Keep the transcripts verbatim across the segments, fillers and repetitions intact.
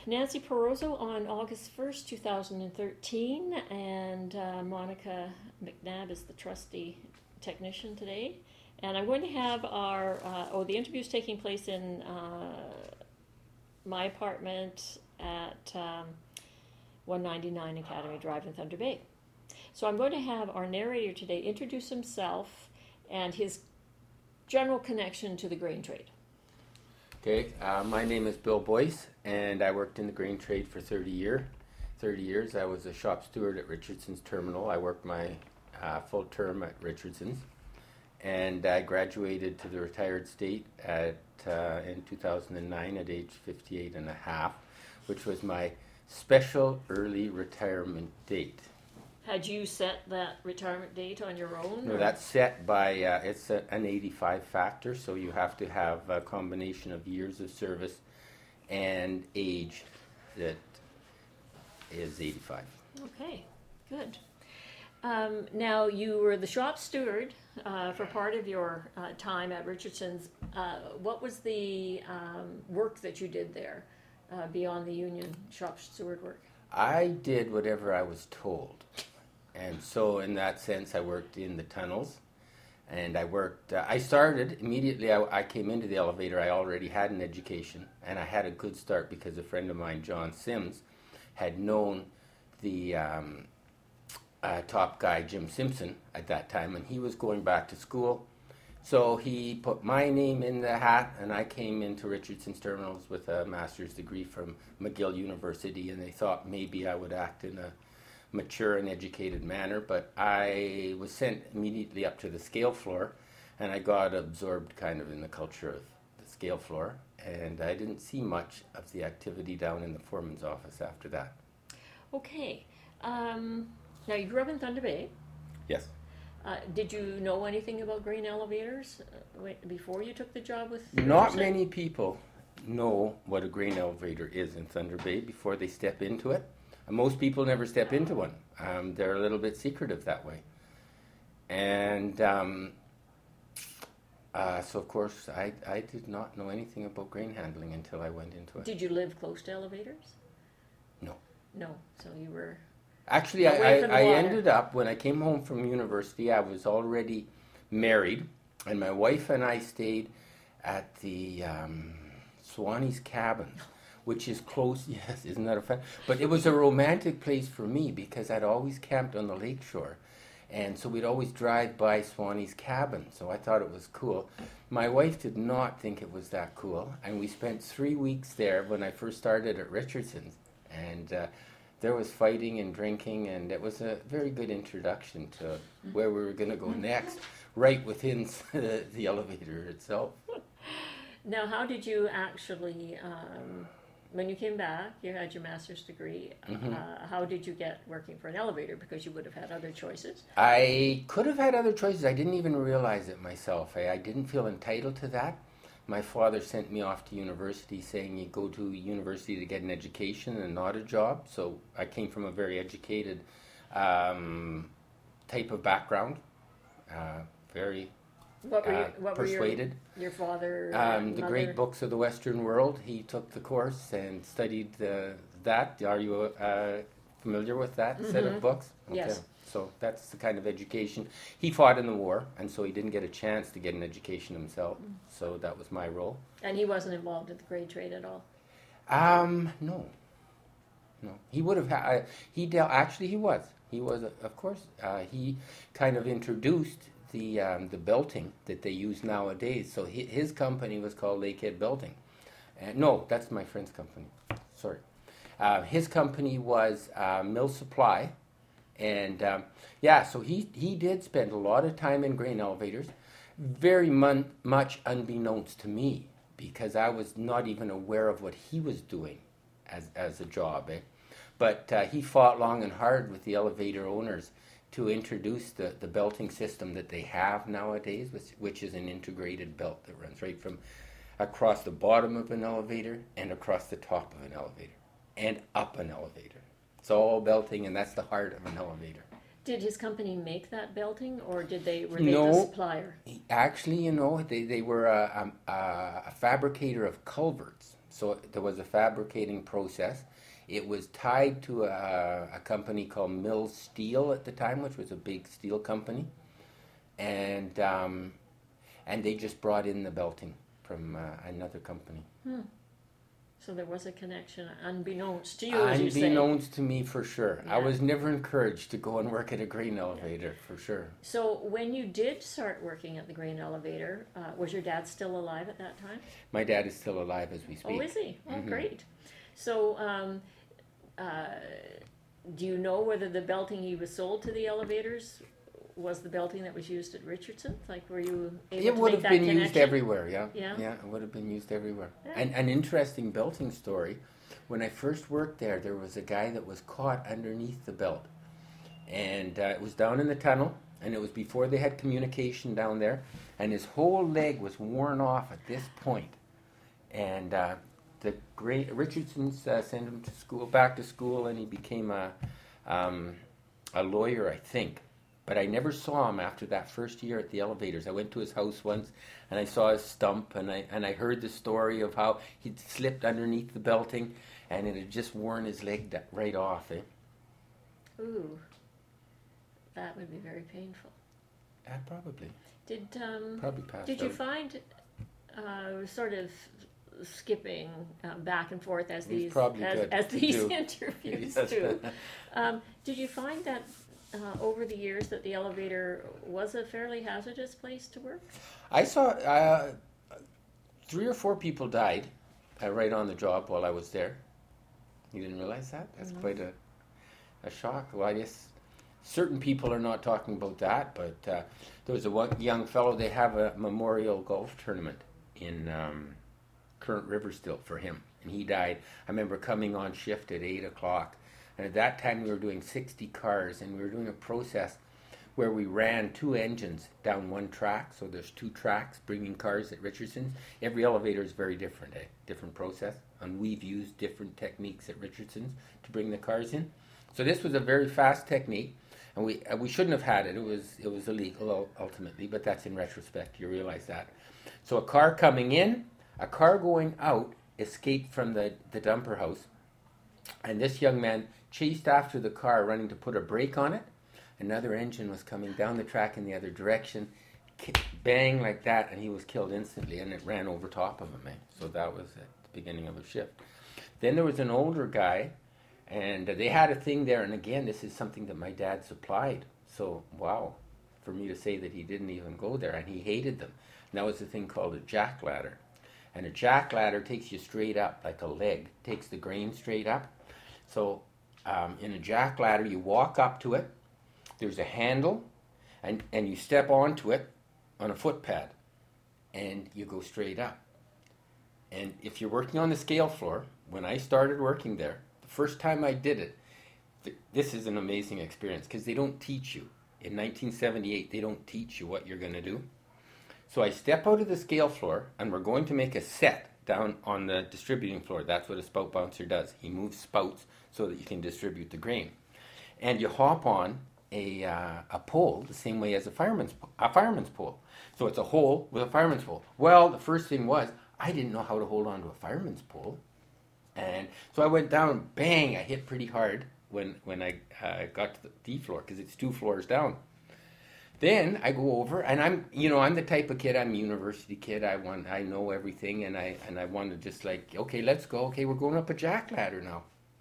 Nancy Perozzo on August first, two thousand thirteen, and uh, Monica McNabb is the trustee technician today. And I'm going to have our, uh, oh, the interview's taking place in uh, my apartment at um, one ninety-nine Academy Drive in Thunder Bay. So I'm going to have our narrator today introduce himself and his general connection to the grain trade. Okay, uh, my name is Bill Boyce, and I worked in the grain trade for thirty year, thirty years. I was a shop steward at Richardson's Terminal. I worked my uh, full term at Richardson's, and I graduated to the retired state at uh, in two thousand nine at age fifty-eight and a half, which was my special early retirement date. Had you set that retirement date on your own? No, or? that's set by, uh, it's a, an eighty-five factor, so you have to have a combination of years of service and age that is eighty-five. Okay, good. Um, now, you were the shop steward uh, for part of your uh, time at Richardson's. Uh, what was the um, work that you did there uh, beyond the union shop steward work? I did whatever I was told. And so in that sense, I worked in the tunnels, and I worked, uh, I started immediately, I, I came into the elevator, I already had an education, and I had a good start because a friend of mine, John Sims, had known the um, uh, top guy, Jim Simpson, at that time, and he was going back to school. So he put my name in the hat, and I came into Richardson's Terminals with a master's degree from McGill University, and they thought maybe I would act in a mature and educated manner, but I was sent immediately up to the scale floor, and I got absorbed kind of in the culture of the scale floor, and I didn't see much of the activity down in the foreman's office after that. Okay. Um, now, you grew up in Thunder Bay. Yes. Uh, did you know anything about grain elevators uh, wait, before you took the job with Not Richardson? many people know what a grain elevator is in Thunder Bay before they step into it. Most people never step into one. Um, they're a little bit secretive that way. And um, uh, so, of course, I, I did not know anything about grain handling until I went into it. Did you live close to elevators? No. No, so you were... Actually, I, away from I, the I water. ended up, when I came home from university, I was already married, and my wife and I stayed at the um, Swanee's Cabin, which is close, yes, isn't that a fact? But it was a romantic place for me because I'd always camped on the lakeshore. And so we'd always drive by Swanee's Cabin, so I thought it was cool. My wife did not think it was that cool, and we spent three weeks there when I first started at Richardson's. And uh, there was fighting and drinking, and it was a very good introduction to where we were going to go next, right within the, the elevator itself. Now, how did you actually... Um, when you came back, you had your master's degree. Mm-hmm. Uh, how did you get working for an elevator? Because you would have had other choices. I could have had other choices. I didn't even realize it myself. I, I didn't feel entitled to that. My father sent me off to university saying you go to university to get an education and not a job. So I came from a very educated um, type of background, uh, very What were, you, uh, what persuaded. were your, your father Um, and the mother? great books of the Western world. He took the course and studied uh, that. Are you uh, familiar with that set Mhm. of books? Yes. So that's the kind of education. He fought in the war, and so he didn't get a chance to get an education himself. Mm. So that was my role. And he wasn't involved in the grain trade at all? Um, no. No. He would have had, uh, he dealt, actually he was. He was, uh, of course, uh, he kind of introduced the um, the belting that they use nowadays. So he, his company was called Lakehead Belting. And no, that's my friend's company. Sorry. Uh, his company was uh, Mill Supply. And um, yeah, so he, he did spend a lot of time in grain elevators, very mon- much unbeknownst to me, because I was not even aware of what he was doing as, as a job. Eh? But uh, he fought long and hard with the elevator owners to introduce the, the belting system that they have nowadays, which, which is an integrated belt that runs right from across the bottom of an elevator and across the top of an elevator and up an elevator. It's all belting, and that's the heart of an elevator. Did his company make that belting, or did they were they No. the supplier? Actually, you know, they, they were a, a, a fabricator of culverts. So there was a fabricating process. It was tied to a, a company called Mill Steel at the time, which was a big steel company, and um, and they just brought in the belting from uh, another company. Hmm. So there was a connection, unbeknownst to you, as you say. Unbeknownst to me, for sure. Yeah. I was never encouraged to go and work at a grain elevator, for sure. So when you did start working at the grain elevator, uh, was your dad still alive at that time? My dad is still alive as we speak. Oh, is he? Oh, Mhm. great. So um, uh, do you know whether the belting he was sold to the elevators was the belting that was used at Richardson? Like, were you able It to would make have that been connection? used everywhere, yeah. Yeah? Yeah, it would have been used everywhere. Yeah. And an interesting belting story. When I first worked there, there was a guy that was caught underneath the belt. And uh, it was down in the tunnel, and it was before they had communication down there. And his whole leg was worn off at this point. And uh, the great Richardson's uh, sent him to school, back to school, and he became a, um, a lawyer, I think. But I never saw him after that first year at the elevators. I went to his house once, and I saw his stump, and I and I heard the story of how he'd slipped underneath the belting, and it had just worn his leg da- right off. Eh? Ooh, that would be very painful. Uh, probably. Did um, Probably passed did you out. find uh, sort of skipping uh, back and forth as It was these probably as, good as to these do. interviews Yes. do? Um, did you find that uh, over the years that the elevator was a fairly hazardous place to work? I saw uh, three or four people died uh, right on the job while I was there. You didn't realize that? That's No. quite a, a shock. Well, I guess certain people are not talking about that, but uh, there was a one young fellow, they have a memorial golf tournament in um, Current River still for him, and he died. I remember coming on shift at eight o'clock, and at that time we were doing sixty cars, and we were doing a process where we ran two engines down one track. So there's two tracks bringing cars at Richardson's. Every elevator is very different, eh? Different process. And we've used different techniques at Richardson's to bring the cars in. So this was a very fast technique, and we uh, we shouldn't have had it. It was it was illegal ul- ultimately, but that's in retrospect. You realize that. So a car coming in, a car going out, escaped from the, the dumper house, and this young man chased after the car, running to put a brake on it. Another engine was coming down the track in the other direction, ki- bang like that, and he was killed instantly, and it ran over top of him. Eh? So that was at the beginning of a shift. Then there was an older guy, and uh, they had a thing there, and again, this is something that my dad supplied. So, wow, for me to say that he didn't even go there, and he hated them. And that was a thing called a jack ladder. And a jack ladder takes you straight up, like a leg, takes the grain straight up. So um, in a jack ladder, you walk up to it, there's a handle, and, and you step onto it on a footpad, and you go straight up. And if you're working on the scale floor, when I started working there, the first time I did it, th- this is an amazing experience, because they don't teach you. In nineteen seventy-eight, they don't teach you what you're going to do. So I step out of the scale floor, and we're going to make a set down on the distributing floor. That's what a spout bouncer does. He moves spouts so that you can distribute the grain. And you hop on a uh, a pole the same way as a fireman's a fireman's pole. So it's a hole with a fireman's pole. Well, the first thing was I didn't know how to hold on to a fireman's pole, and so I went down. Bang! I hit pretty hard when when I uh, got to the D floor, because it's two floors down. Then I go over, and I'm you know I'm the type of kid. I'm a university kid. I want I know everything, and I and I want to just like, okay, let's go. Okay, we're going up a jack ladder now.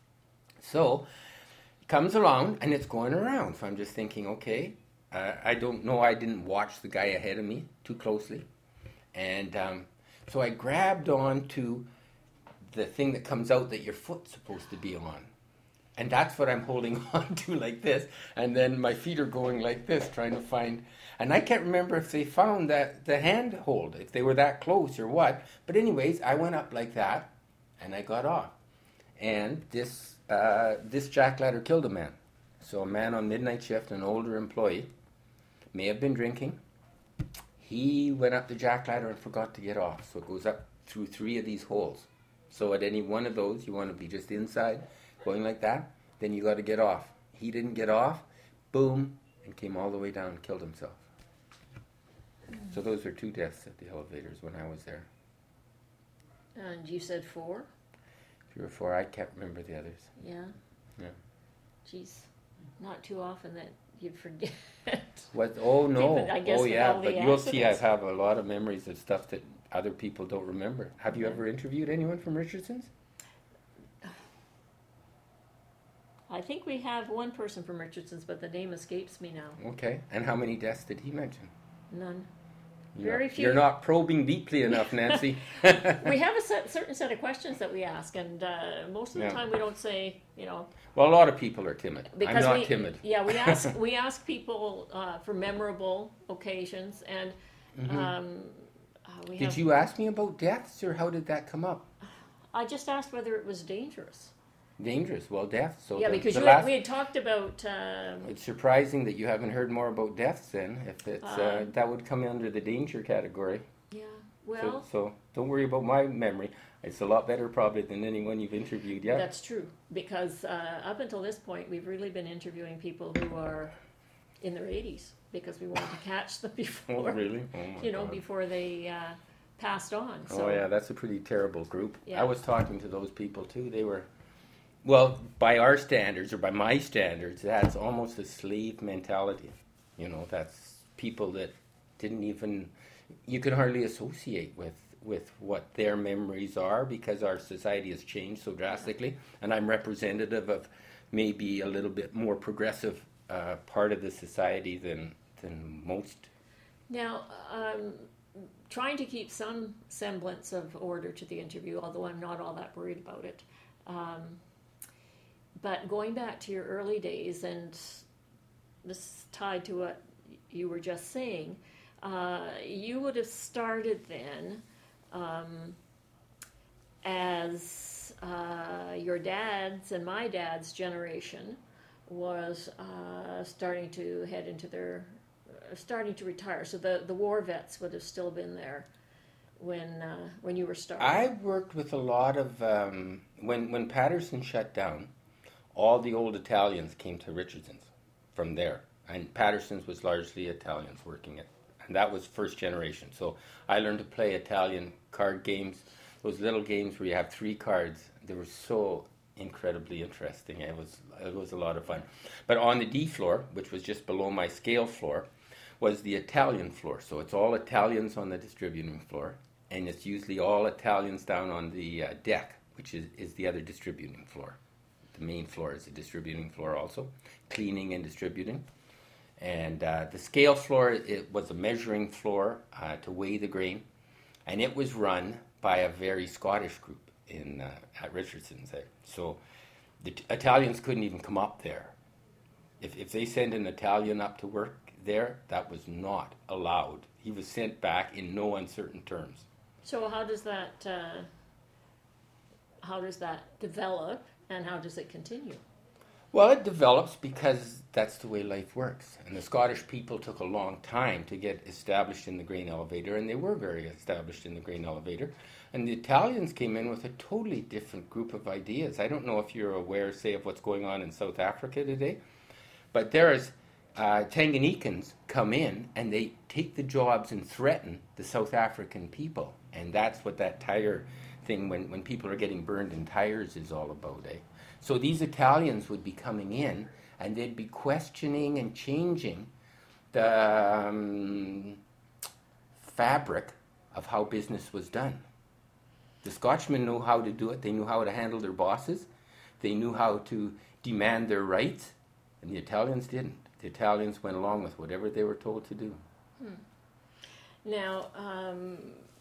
So comes along, and it's going around. So I'm just thinking, okay, uh, I don't know. I didn't watch the guy ahead of me too closely. And um, so I grabbed onto the thing that comes out that your foot's supposed to be on. And that's what I'm holding on to like this. And then my feet are going like this, trying to find. And I can't remember if they found that the handhold, if they were that close or what. But anyways, I went up like that, and I got off. And this uh, this jack ladder killed a man. So a man on midnight shift, an older employee, may have been drinking. He went up the jack ladder and forgot to get off. So it goes up through three of these holes. So at any one of those, you want to be just inside, going like that. Then you got to get off. He didn't get off. Boom, and came all the way down and killed himself. So those were two deaths at the elevators when I was there. And you said four? Three or four. I can't remember the others. Yeah. Yeah. Geez, not too often that you'd forget. What? Oh no! People, I guess oh with yeah, all the but you'll see I accidents. have a lot of memories of stuff that other people don't remember. Have you Okay. ever interviewed anyone from Richardson's? I think we have one person from Richardson's, but the name escapes me now. Okay. And how many deaths did he mention? None. You're Very not, few. You're not probing deeply enough, Nancy. We have a set, certain set of questions that we ask, and uh, most of the Yeah. time we don't say, you know, Well, a lot of people are timid. because I'm not we, timid. Yeah, we ask we ask people uh, for memorable occasions, and Mhm. um, uh, we Did have. you ask me about deaths, or how did that come up? I just asked whether it was dangerous. Dangerous. Well, deaths. So yeah, the, because the you last, had, we had talked about. Um, It's surprising that you haven't heard more about deaths. Then, if it's uh, Um, that would come under the danger category. yeah. So, Well, so don't worry about my memory. It's a lot better probably than anyone you've interviewed yet. that's true because uh, up until this point, we've really been interviewing people who are in their eighties because we wanted to catch them Oh, before, really? Oh, my you know, God. before they uh, passed on. So, Oh, yeah, that's a pretty terrible group. Yeah. I was talking to those people too. They were, well, by our standards or by my standards, that's almost a slave mentality. You know, that's people that didn't even, you can hardly associate with, with what their memories are because our society has changed so drastically. And I'm representative of maybe a little bit more progressive uh, part of the society than, than most. Now, um, trying to keep some semblance of order to the interview, although I'm not all that worried about it. Um, but going back to your early days, and this is tied to what you were just saying, uh, you would have started then um, as uh, your dad's and my dad's generation was uh, starting to head into their starting to retire. So the, the war vets would have still been there when uh, when you were starting. I worked with a lot of um, when when Patterson shut down. All the old Italians came to Richardson's from there, and Patterson's was largely Italians working it, and that was first generation. So I learned to play Italian card games, those little games where you have three cards. They were so incredibly interesting. It was it was a lot of fun. But on the D floor, which was just below my scale floor, was the Italian floor. So it's all Italians on the distributing floor, and it's usually all Italians down on the uh, deck, which is, is the other distributing floor. The main floor is the distributing floor also, cleaning and distributing. And uh, the scale floor, it was a measuring floor uh, to weigh the grain, and it was run by a very Scottish group in uh, at Richardson's there. So the t- Italians couldn't even come up there. If if they sent an Italian up to work there, that was not allowed. He was sent back in no uncertain terms. So how does that uh, how does that develop, and how does it continue? Well, it develops because that's the way life works. And the Scottish people took a long time to get established in the grain elevator, and they were very established in the grain elevator. And the Italians came in with a totally different group of ideas. I don't know if you're aware, say, of what's going on in South Africa today, but there is uh, Tanganyikans come in and they take the jobs and threaten the South African people. And that's what that tire thing, when, when people are getting burned in tires, is all about, eh? So these Italians would be coming in and they'd be questioning and changing the um, fabric of how business was done. The Scotchmen knew how to do it. They knew how to handle their bosses. They knew how to demand their rights. And the Italians didn't. The Italians went along with whatever they were told to do. Hmm. Now, um,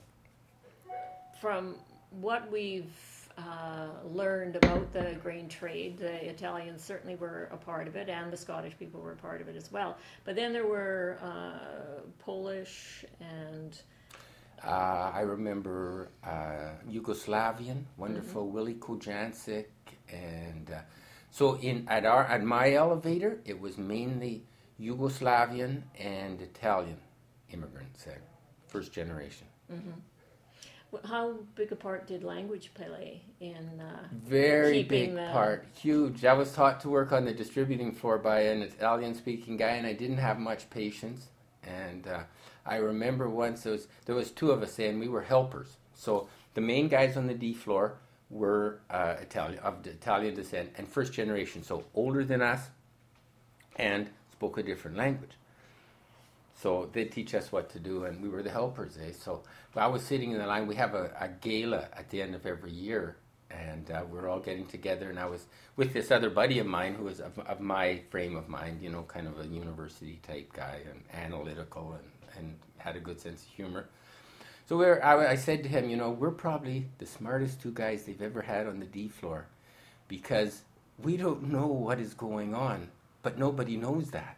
from what we've uh, learned about the grain trade, the Italians certainly were a part of it, and the Scottish people were a part of it as well. But then there were uh, Polish and... Uh, I remember uh, Yugoslavian, wonderful mm-hmm. Willie Kojancic, and uh, so in at our at my elevator, it was mainly Yugoslavian and Italian immigrants there, first generation. Mm-hmm. How big a part did language play in uh, very big the... part, huge. I was taught to work on the distributing floor by an Italian-speaking guy, and I didn't have much patience. And uh, I remember once there was, there was two of us there, and we were helpers. So The main guys on the D floor were uh, Italian, of Italian descent and first generation, so older than us, and spoke a different language. So they'd teach us what to do, and we were the helpers, eh? So I was sitting in the line. We have a, a gala at the end of every year, and uh, we're all getting together, and I was with this other buddy of mine who was of, of my frame of mind, you know, kind of a university type guy and analytical and, and had a good sense of humor. So we're, I, I said to him, you know, we're probably the smartest two guys they've ever had on the D floor because we don't know what is going on, but nobody knows that.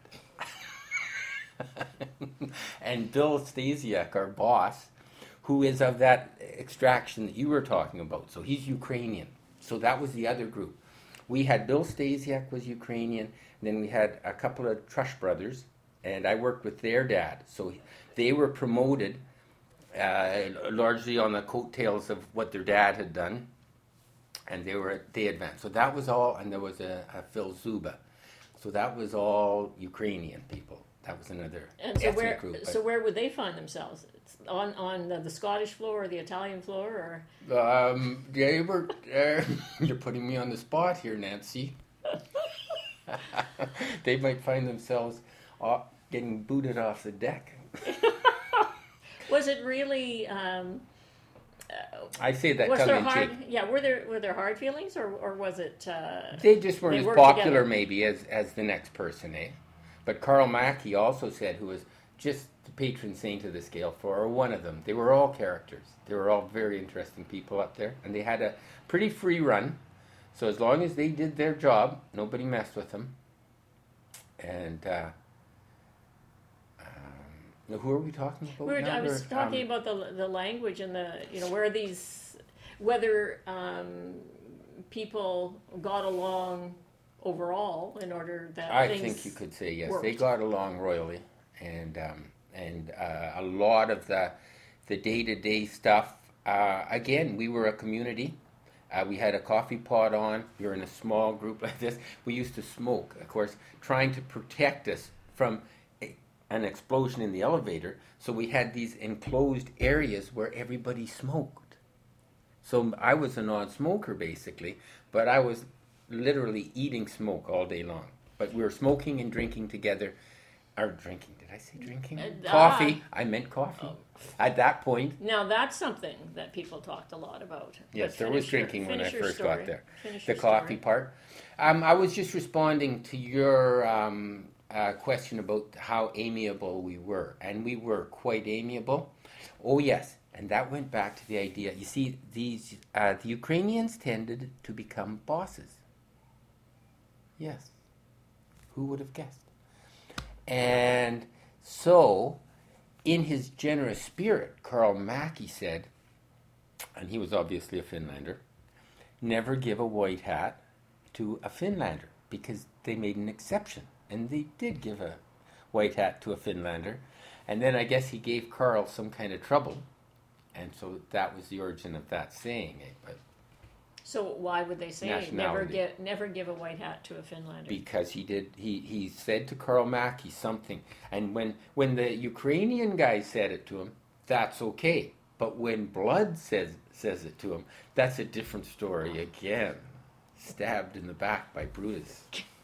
And Bill Stasiak, our boss, who is of that extraction that you were talking about, so he's Ukrainian. So that was the other group. We had Bill Stasiak was Ukrainian, and then we had a couple of Trush brothers, and I worked with their dad. So they were promoted uh, largely on the coattails of what their dad had done, and they were they advanced. So that was all, and there was a, a Phil Zuba. So that was all Ukrainian people. That was another and so ethnic where, group. So where would they find themselves? It's on on the, the Scottish floor or the Italian floor, or? Um, they were. Uh, you're putting me on the spot here, Nancy. They might find themselves off, getting booted off the deck. Was it really? Um, uh, I say that was tongue there in hard? cheek. Yeah, were there were there hard feelings, or or was it? Uh, They just weren't they as worked popular, together? maybe, as as the next person, eh? But Carl Mackey also said, who was just the patron saint of the scale floor, or one of them. They were all characters. They were all very interesting people up there, and they had a pretty free run. So as long as they did their job, nobody messed with them. And uh, um, who are we talking about? We were, now? I was Or, talking um, about the the language and the you know where these whether um, people got along overall in order that I things think you could say yes. worked. They got along royally, and um, and uh, a lot of the the day to day stuff. Uh, again, we were a community. Uh, we had a coffee pot on. We were in a small group like this. We used to smoke, of course, trying to protect us from a, an explosion in the elevator. So we had these enclosed areas where everybody smoked. So I was a non-smoker basically, but I was literally eating smoke all day long. But we were smoking and drinking together. Or drinking, did I say drinking? Uh, Coffee. I meant coffee. Oh. At that point, Now that's something that people talked a lot about. yes, But there was finish your- drinking when I finish your first story. got there. Finish The your coffee story. part. Um, I was just responding to your um, uh, question about how amiable we were, and we were quite amiable. Oh yes, and that went back to the idea. You see, these uh, the Ukrainians tended to become bosses. Yes, who would have guessed? And so, in his generous spirit, Carl Mackey said, and he was obviously a Finlander, never give a white hat to a Finlander, because they made an exception. And they did give a white hat to a Finlander. And then I guess he gave Carl some kind of trouble. And so that was the origin of that saying. eh, But So why would they say never Nationality. give never give a white hat to a Finlander? because he did, he, he said to Carl Mackey something. And when, when the Ukrainian guy said it to him, that's okay. But when Blood says says it to him, that's a different story again. Stabbed in the back by Brutus.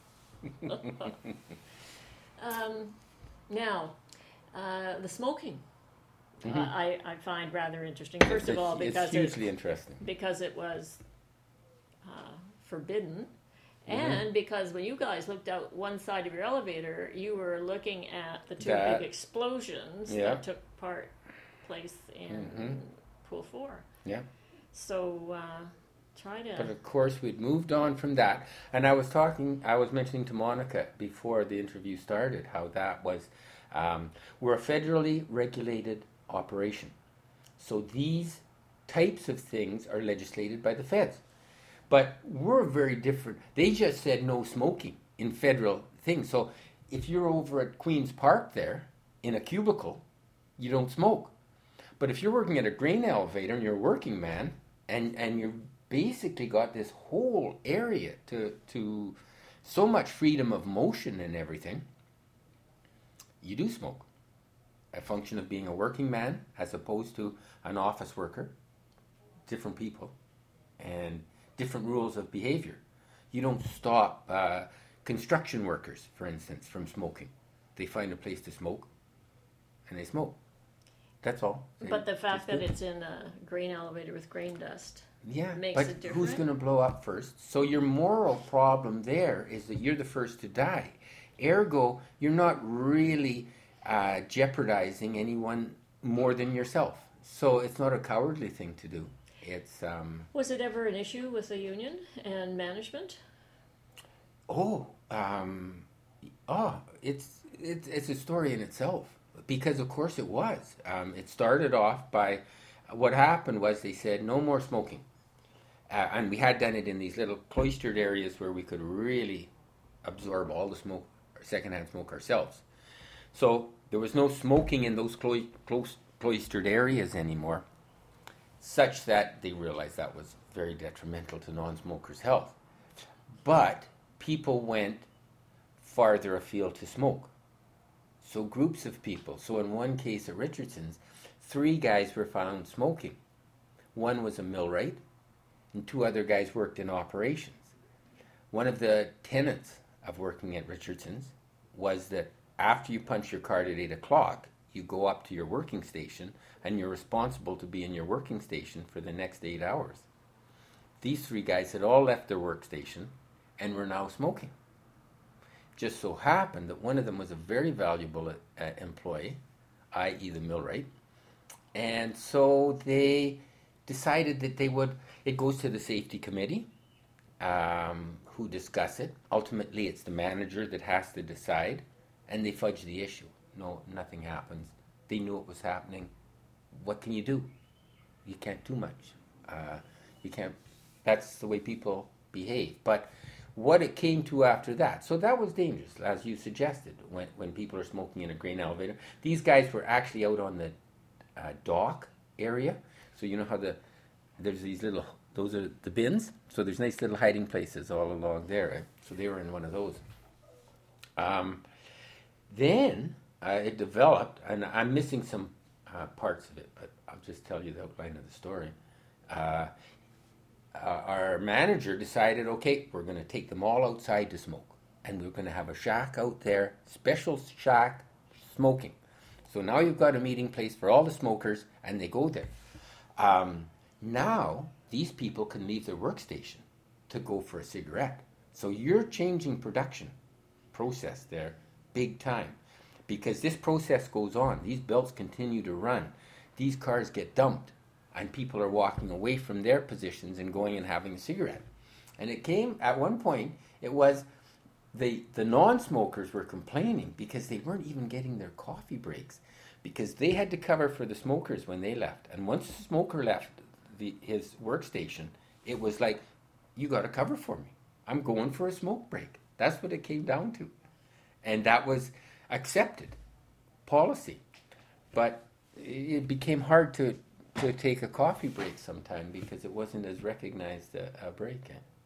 Um, now, uh, the smoking, Mhm. uh, I, I find rather interesting. First of It's- all, because it's hugely interesting. because it was uh, forbidden, Mhm. and because when you guys looked out one side of your elevator, you were looking at the two That- big explosions Yeah. that took part place in Mhm. Pool Four. Yeah. So uh, try to. But of course, we'd moved on from that. And I was talking, I was mentioning to Monica before the interview started how that was, um, we're a federally regulated operation. So these types of things are legislated by the feds. But we're very different. They just said no smoking in federal things. So if you're over at Queen's Park there in a cubicle, you don't smoke. But if you're working at a grain elevator and you're a working man and, and you've basically got this whole area to, to so much freedom of motion and everything, you do smoke. A function of being a working man as opposed to an office worker. different people and different rules of behavior. You don't stop uh, construction workers, for instance, from smoking. They find a place to smoke, and they smoke. That's all. They But the fact that do. it's in a grain elevator with grain dust Yeah, makes but it different. who's going to blow up first? So your moral problem there is that you're the first to die. Ergo, you're not really uh, jeopardizing anyone more than yourself. So it's not a cowardly thing to do. It's um, Was it ever an issue with the union and management? oh, um, oh, it's it's it's a story in itself because of course it was. Um, it started off by what happened was they said no more smoking, uh, and we had done it in these little cloistered areas where we could really absorb all the smoke, secondhand smoke ourselves. So there was no smoking in those clo- close cloistered areas anymore, such that they realized that was very detrimental to non-smokers' health. But people went farther afield to smoke. So groups of people. So in one case at Richardson's, three guys were found smoking. One was a millwright, and two other guys worked in operations. One of the tenets of working at Richardson's was that after you punch your card at eight o'clock, you go up to your working station, and you're responsible to be in your working station for the next eight hours. These three guys had all left their workstation and were now smoking. Just so happened that one of them was a very valuable uh, employee, that is the millwright, and so they decided that they would, it goes to the safety committee, um, who discuss it. Ultimately, it's the manager that has to decide, and they fudge the issue. No, nothing happens. They knew it was happening. What can you do? You can't do much. Uh, you can't, that's the way people behave. But what it came to after that, so that was dangerous, as you suggested, when, when people are smoking in a grain elevator. These guys were actually out on the uh, dock area. So you know how the, there's these little, those are the bins. So there's nice little hiding places all along there. Right? So they were in one of those. Um, then uh, it developed, and I'm missing some uh, parts of it, but I'll just tell you the outline of the story. Uh, uh, our manager decided, okay, we're going to take them all outside to smoke, and we're going to have a shack out there, special shack, smoking. So now you've got a meeting place for all the smokers, and they go there. Um, now these people can leave their workstation to go for a cigarette. So you're changing production process there big time, because this process goes on. These belts continue to run. These cars get dumped, and people are walking away from their positions and going and having a cigarette. And it came, at one point, it was the, the non-smokers were complaining because they weren't even getting their coffee breaks, because they had to cover for the smokers when they left. And once the smoker left the, his workstation, it was like, you got to cover for me. I'm going for a smoke break. That's what it came down to. And that was accepted policy. But it became hard to, to take a coffee break sometime because it wasn't as recognized a, a break.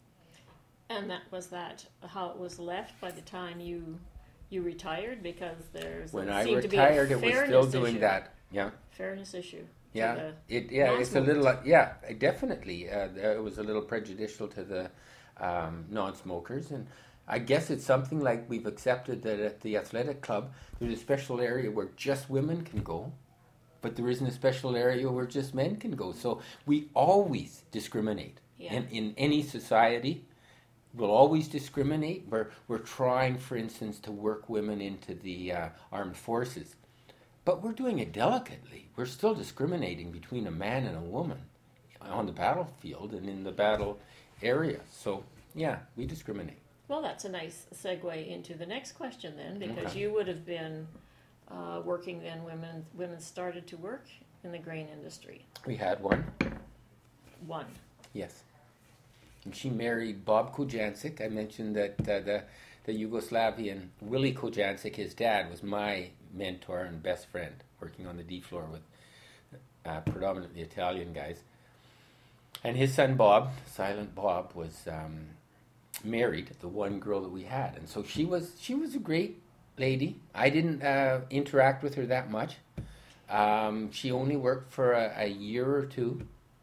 And that was that how it was left by the time you you retired, because there's when a, I seemed retired, to be a it was still fairness doing issue. that. Yeah. Fairness issue. to Yeah, the it yeah, it's a non-smokers. little uh, yeah, definitely. Uh, it was a little prejudicial to the um, non-smokers, and I guess it's something like we've accepted that at the athletic club there's a special area where just women can go, but there isn't a special area where just men can go. So we always discriminate Yeah. in in any society. We'll always discriminate. We're we're trying, for instance, to work women into the uh, armed forces. But we're doing it delicately. We're still discriminating between a man and a woman on the battlefield and in the battle area. So, yeah, we discriminate. Well, that's a nice segue into the next question then, because Okay. you would have been uh, working then women women started to work in the grain industry. We had one, One. yes. And she married Bob Kojancic. I mentioned that uh, the, the Yugoslavian Willie Kojancic, his dad, was my mentor and best friend, working on the D floor with uh, predominantly Italian guys. And his son Bob, Silent Bob, was um, married the one girl that we had, and so she was she was a great lady. I didn't uh, interact with her that much. Um, she only worked for a, a year or two.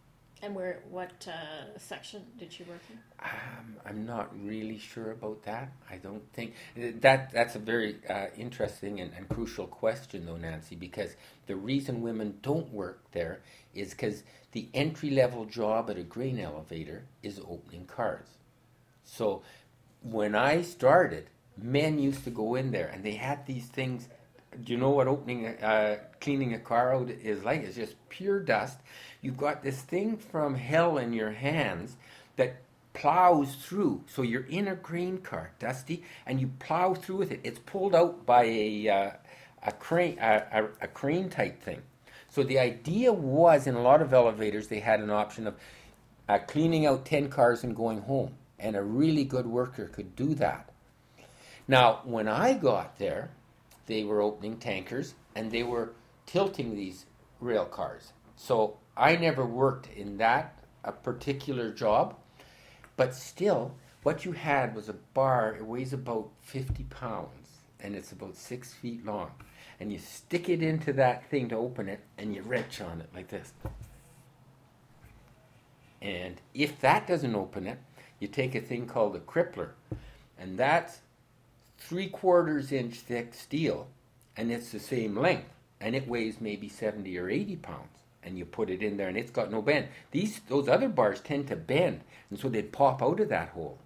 And where, what uh, section did you work in? Um, I'm not really sure about that. I don't think that that's a very uh, interesting and, and crucial question, though, Nancy, because the reason women don't work there is because the entry level job at a grain elevator is opening cars. So when I started, men used to go in there and they had these things. Do you know what opening, uh, cleaning a car out is like? It's just pure dust. You've got this thing from hell in your hands that plows through. So you're in a grain car, dusty, and you plow through with it. It's pulled out by a uh, a crane, a, a, a crane type thing. So the idea was, in a lot of elevators, they had an option of uh, cleaning out ten cars and going home, and a really good worker could do that. Now, when I got there, they were opening tankers and they were tilting these rail cars. So I never worked in that a particular job, but still what you had was a bar. It weighs about fifty pounds and it's about six feet long, and you stick it into that thing to open it and you wrench on it like this, and if that doesn't open it, you take a thing called a crippler, and that's three quarters inch thick steel, and it's the same length, and it weighs maybe seventy or eighty pounds, and you put it in there and it's got no bend. These those other bars tend to bend, and so they'd pop out of that hole.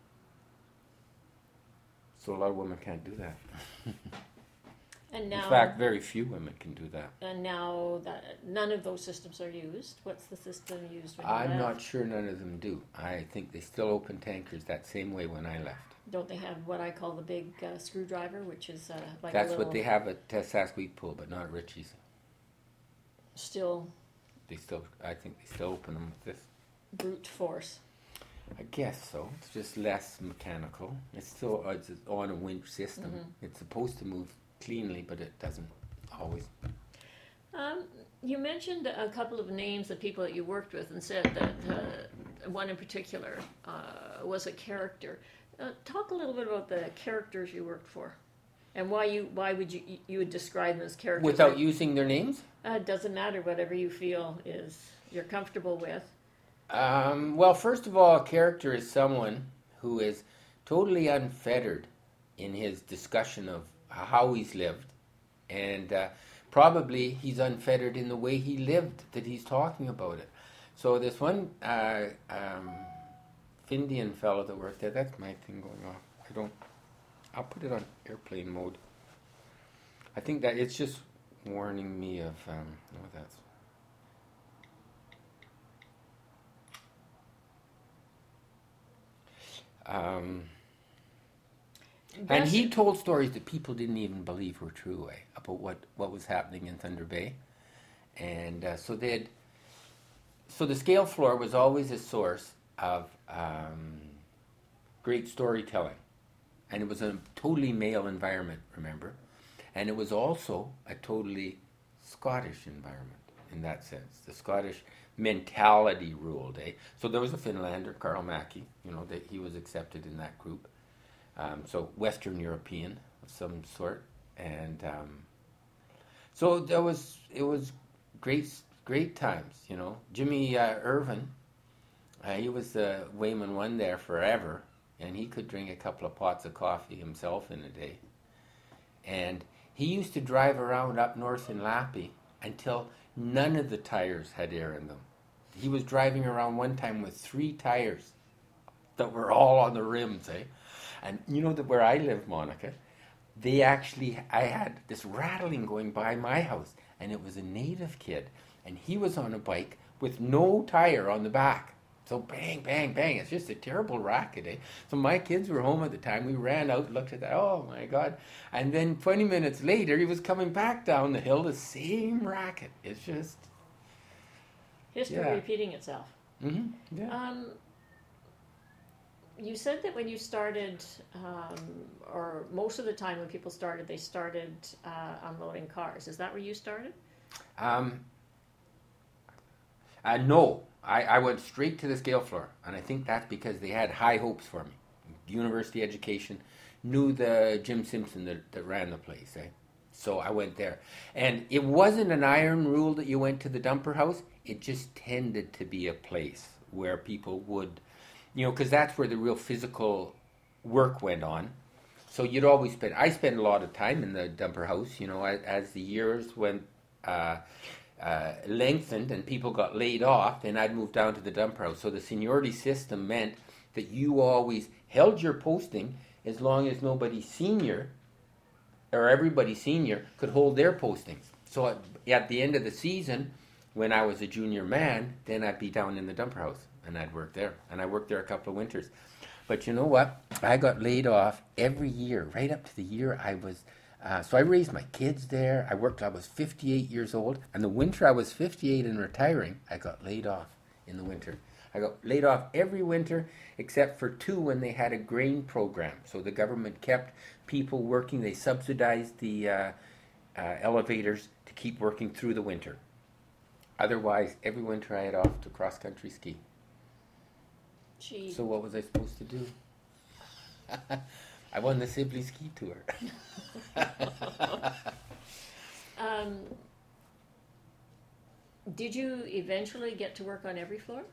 So a lot of women can't do that. And now, in fact, very few women can do that. And now that none of those systems are used, what's the system used when you I'm left? not sure none of them do. I think they still open tankers that same way when I left. Don't they have what I call the big uh, screwdriver, which is uh, like That's a little what they have at uh, Sasqueak Pool, but not Ritchie's. still They still, I think they still open them with this. brute force? I guess so. It's just less mechanical. It's still uh, it's on a winch system. Mhm. It's supposed to move cleanly, but it doesn't always. Um, you mentioned a couple of names of people that you worked with and said that uh, one in particular uh, was a character. Uh, talk a little bit about the characters you worked for, and why you why would you you would describe them as characters? Without using their names? Uh, it doesn't matter. Whatever you feel is you're comfortable with. Um, well, first of all, a character is someone who is totally unfettered in his discussion of how he's lived, and uh, probably he's unfettered in the way he lived that he's talking about it. So this one uh, um, Findian fellow that worked there, that's my thing going off. I don't, I'll put it on airplane mode. I think that it's just warning me of, um, oh, that's, um, and he told stories that people didn't even believe were true, eh, about what, what was happening in Thunder Bay. And uh, so they'd, so the scale floor was always a source of um, great storytelling. And it was a totally male environment, remember? And it was also a totally Scottish environment in that sense. The Scottish mentality ruled, eh? So there was a Finlander, Carl Mackey, you know, that he was accepted in that group. Um, so Western European of some sort. And um, so there was, it was great, great times, you know. Jimmy uh, Irvin, uh, he was the Wayman one there forever, and he could drink a couple of pots of coffee himself in a day. And he used to drive around up north in Lappie until none of the tires had air in them. He was driving around one time with three tires that were all on the rims, eh? And you know that where I live, Monica, they actually, I had this rattling going by my house, and it was a native kid, and he was on a bike with no tire on the back. So bang, bang, bang. It's just a terrible racket, eh? So my kids were home at the time. We ran out and looked at that. Oh, my God. And then twenty minutes later, he was coming back down the hill, the same racket. It's just... History Yeah. repeating itself. Mm-hmm. Yeah. Um, you said that when you started, um, or most of the time when people started, they started uh, unloading cars. Is that where you started? Um, uh, no, I, I went straight to the scale floor, and I think that's because they had high hopes for me. University education, knew the Jim Simpson that, that ran the place, eh? So I went there. And it wasn't an iron rule that you went to the dumper house. it just tended to be a place where people would, you know, because that's where the real physical work went on. So you'd always spend, I spent a lot of time in the dumper house, you know, as, as the years went uh, uh, lengthened and people got laid off, then I'd move down to the dumper house. So the seniority system meant that you always held your posting as long as nobody senior or everybody senior could hold their postings. So at, at the end of the season, when I was a junior man, then I'd be down in the dumper house and I'd work there. And I worked there a couple of winters. But you know what? I got laid off every year, right up to the year I was, uh, so I raised my kids there. I worked, I was fifty-eight years old. And the winter I was fifty-eight and retiring, I got laid off in the winter. I got laid off every winter except for two when they had a grain program. So the government kept people working. They subsidized the uh, uh, elevators to keep working through the winter. Otherwise, every winter I had off to cross-country ski. Gee. So what was I supposed to do? I won the Sibley Ski Tour. um, did you eventually get to work on every floor?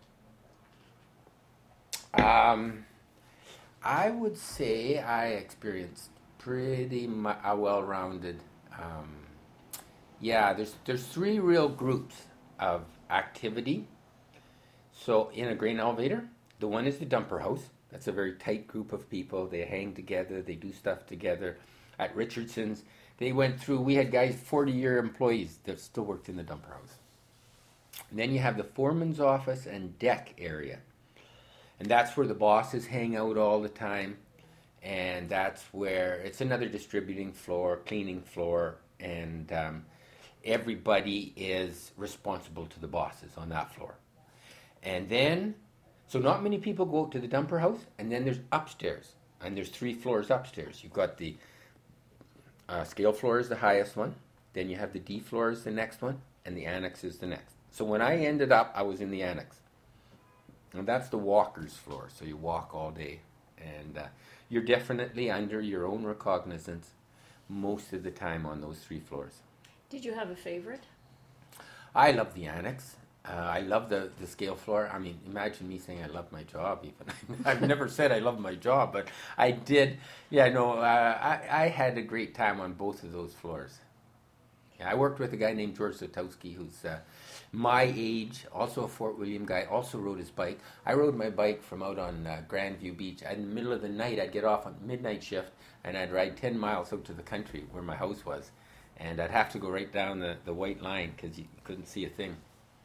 Um, I would say I experienced pretty mu- a well-rounded. Um, yeah, there's there's three real groups of activity. So in a grain elevator, the one is the dumper house. That's a very tight group of people. They hang together. They do stuff together. At Richardson's, they went through, we had guys, forty-year employees that still worked in the dumper house. And then you have the foreman's office and deck area. And that's where the bosses hang out all the time. And that's where, it's another distributing floor, cleaning floor, and um, everybody is responsible to the bosses on that floor. And then, so not many people go out to the dumper house, and then there's upstairs, and there's three floors upstairs. You've got the uh, scale floor is the highest one, then you have the D floor is the next one, and the annex is the next. So when I ended up, I was in the annex. And that's the walker's floor, so you walk all day. And uh, you're definitely under your own recognizance most of the time on those three floors. Did you have a favorite? I love the annex. Uh, I love the, the scale floor. I mean, imagine me saying I love my job even. I've never said I love my job, but I did. Yeah, no, uh, I, I had a great time on both of those floors. Yeah, I worked with a guy named George Zotowski, who's uh, my age, also a Fort William guy, also rode his bike. I rode my bike from out on uh, Grandview Beach. In the middle of the night, I'd get off on midnight shift, and I'd ride ten miles out to the country where my house was. And I'd have to go right down the, the white line because you couldn't see a thing.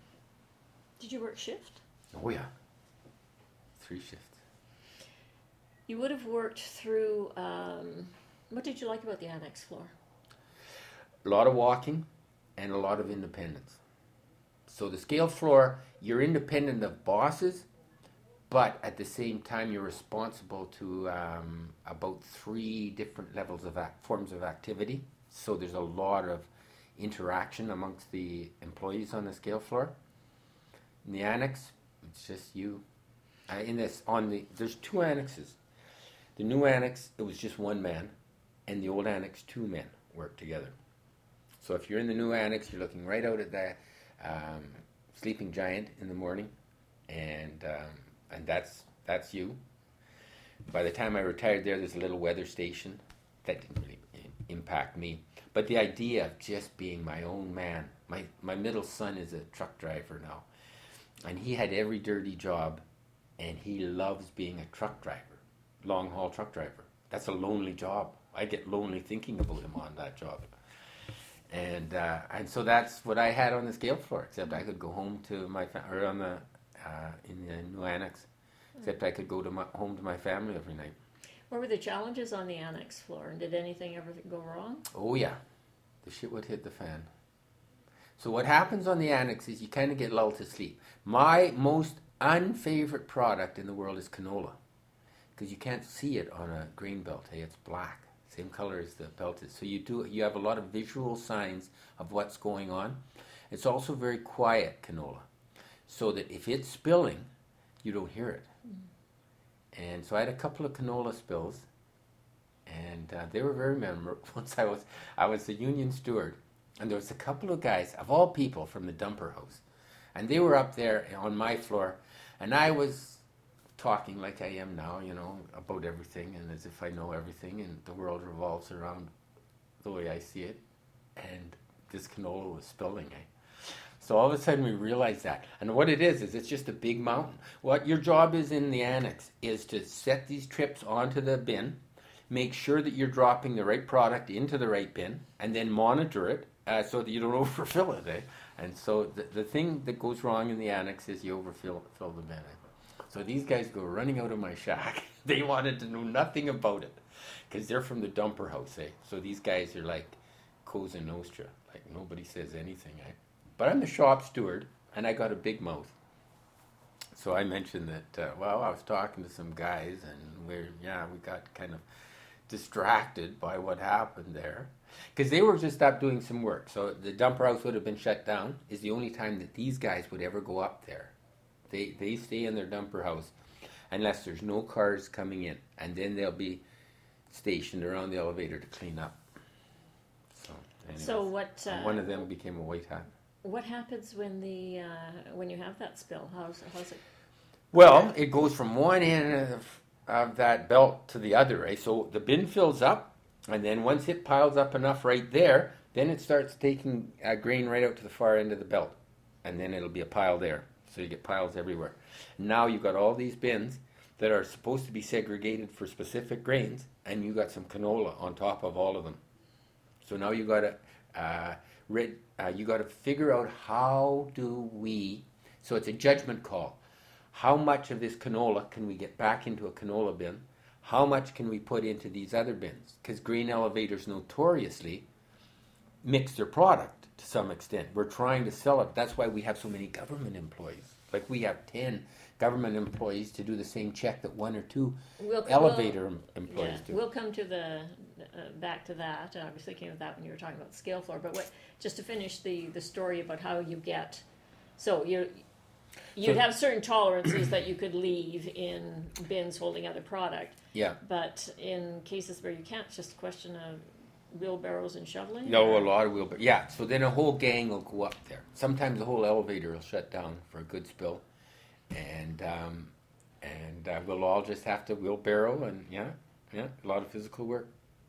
Did you work shift? Oh, yeah. Three shifts. You would have worked through, um, what did you like about the annex floor? A lot of walking and a lot of independence. So the scale floor, you're independent of bosses, but at the same time you're responsible to um, about three different levels of act, forms of activity. So there's a lot of interaction amongst the employees on the scale floor. In the annex, it's just you. Uh, in this, on the there's two annexes. The new annex, it was just one man, and the old annex, two men worked together. So if you're in the new annex, you're looking right out at the um, sleeping giant in the morning, and um, and that's that's you. By the time I retired there, there's a little weather station. That didn't really impact me. But the idea of just being my own man. My my middle son is a truck driver now, and he had every dirty job, and he loves being a truck driver, long haul truck driver. That's a lonely job. I get lonely thinking about him on that job. And uh, and so that's what I had on the scale floor. Except I could go home to my fa- or on the uh, in the new annex. Except I could go to my home to my family every night. What were the challenges on the annex floor, and did anything ever go wrong? Oh yeah, the shit would hit the fan. So what happens on the annex is you kind of get lulled to sleep. My most unfavorite product in the world is canola, because you can't see it on a grain belt. Hey, it's black. Same color as the belt is. So you do you have a lot of visual signs of what's going on. It's also very quiet canola, so that if it's spilling, you don't hear it. Mm. And so I had a couple of canola spills, and uh, they were very memorable. Once I was I was the union steward, and there was a couple of guys, of all people, from the dumper house. And they were up there on my floor, and I was talking like I am now, you know, about everything, and as if I know everything, and the world revolves around the way I see it. And this canola was spilling, eh? So all of a sudden we realized that. And what it is, is it's just a big mountain. What your job is in the annex is to set these trips onto the bin, make sure that you're dropping the right product into the right bin, and then monitor it uh, so that you don't overfill it, eh? And so the, the thing that goes wrong in the annex is you overfill fill the bin, eh? So these guys go running out of my shack. They wanted to know nothing about it because they're from the dumper house, eh? So these guys are like Cosa Nostra, like nobody says anything, eh? But I'm the shop steward, and I got a big mouth. So I mentioned that, uh, well, I was talking to some guys, and we're, yeah, we got kind of distracted by what happened there. Because they were just up doing some work. So the dumper house would have been shut down. Is the only time that these guys would ever go up there. They they stay in their dumper house unless there's no cars coming in. And then they'll be stationed around the elevator to clean up. So, anyways, So what? Uh, one of them became a white hat. What happens when the uh, when you have that spill? How's how's it? Well, it goes from one end of, of that belt to the other, right? So the bin fills up, and then once it piles up enough right there, then it starts taking uh, grain right out to the far end of the belt, and then it'll be a pile there. So you get piles everywhere. Now you've got all these bins that are supposed to be segregated for specific grains, and you got some canola on top of all of them. So now you got to uh, rid, uh, you got to figure out how do we. So it's a judgment call. How much of this canola can we get back into a canola bin? How much can we put into these other bins? Because grain elevators notoriously mix their product to some extent. We're trying to sell it. That's why we have so many government employees. Like we have ten government employees to do the same check that one or two We'll, elevator we'll, employees yeah, do. We'll come to the uh, back to that. I was thinking of that when you were talking about the scale floor. But what, just to finish the, the story about how you get, so you you'd So- have certain tolerances that you could leave in bins holding other product. Yeah. But in cases where you can't, it's just a question of wheelbarrows and shoveling. No, or- a lot of wheel. Yeah, so then a whole gang will go up there. Sometimes the whole elevator will shut down for a good spill, and um, and uh, we'll all just have to wheelbarrow and yeah, yeah, a lot of physical work.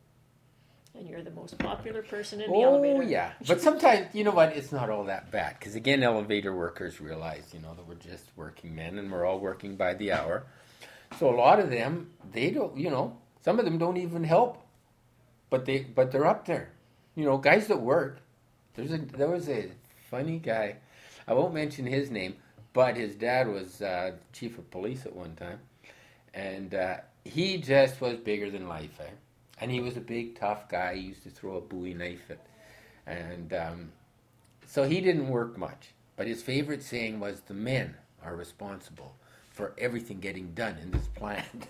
And you're the most popular person in the Oh elevator. yeah, but sometimes you know what? It's not all that bad because again, elevator workers realize you know that we're just working men and we're all working by the hour. So a lot of them, they don't, you know, some of them don't even help, but they but they're up there. You know, guys that work. There's a there was a funny guy. I won't mention his name, but his dad was uh, chief of police at one time, and uh, he just was bigger than life, eh? And he was a big, tough guy. He used to throw a Bowie knife at, and um, so he didn't work much. But his favorite saying was, "The men are responsible for everything getting done in this plant."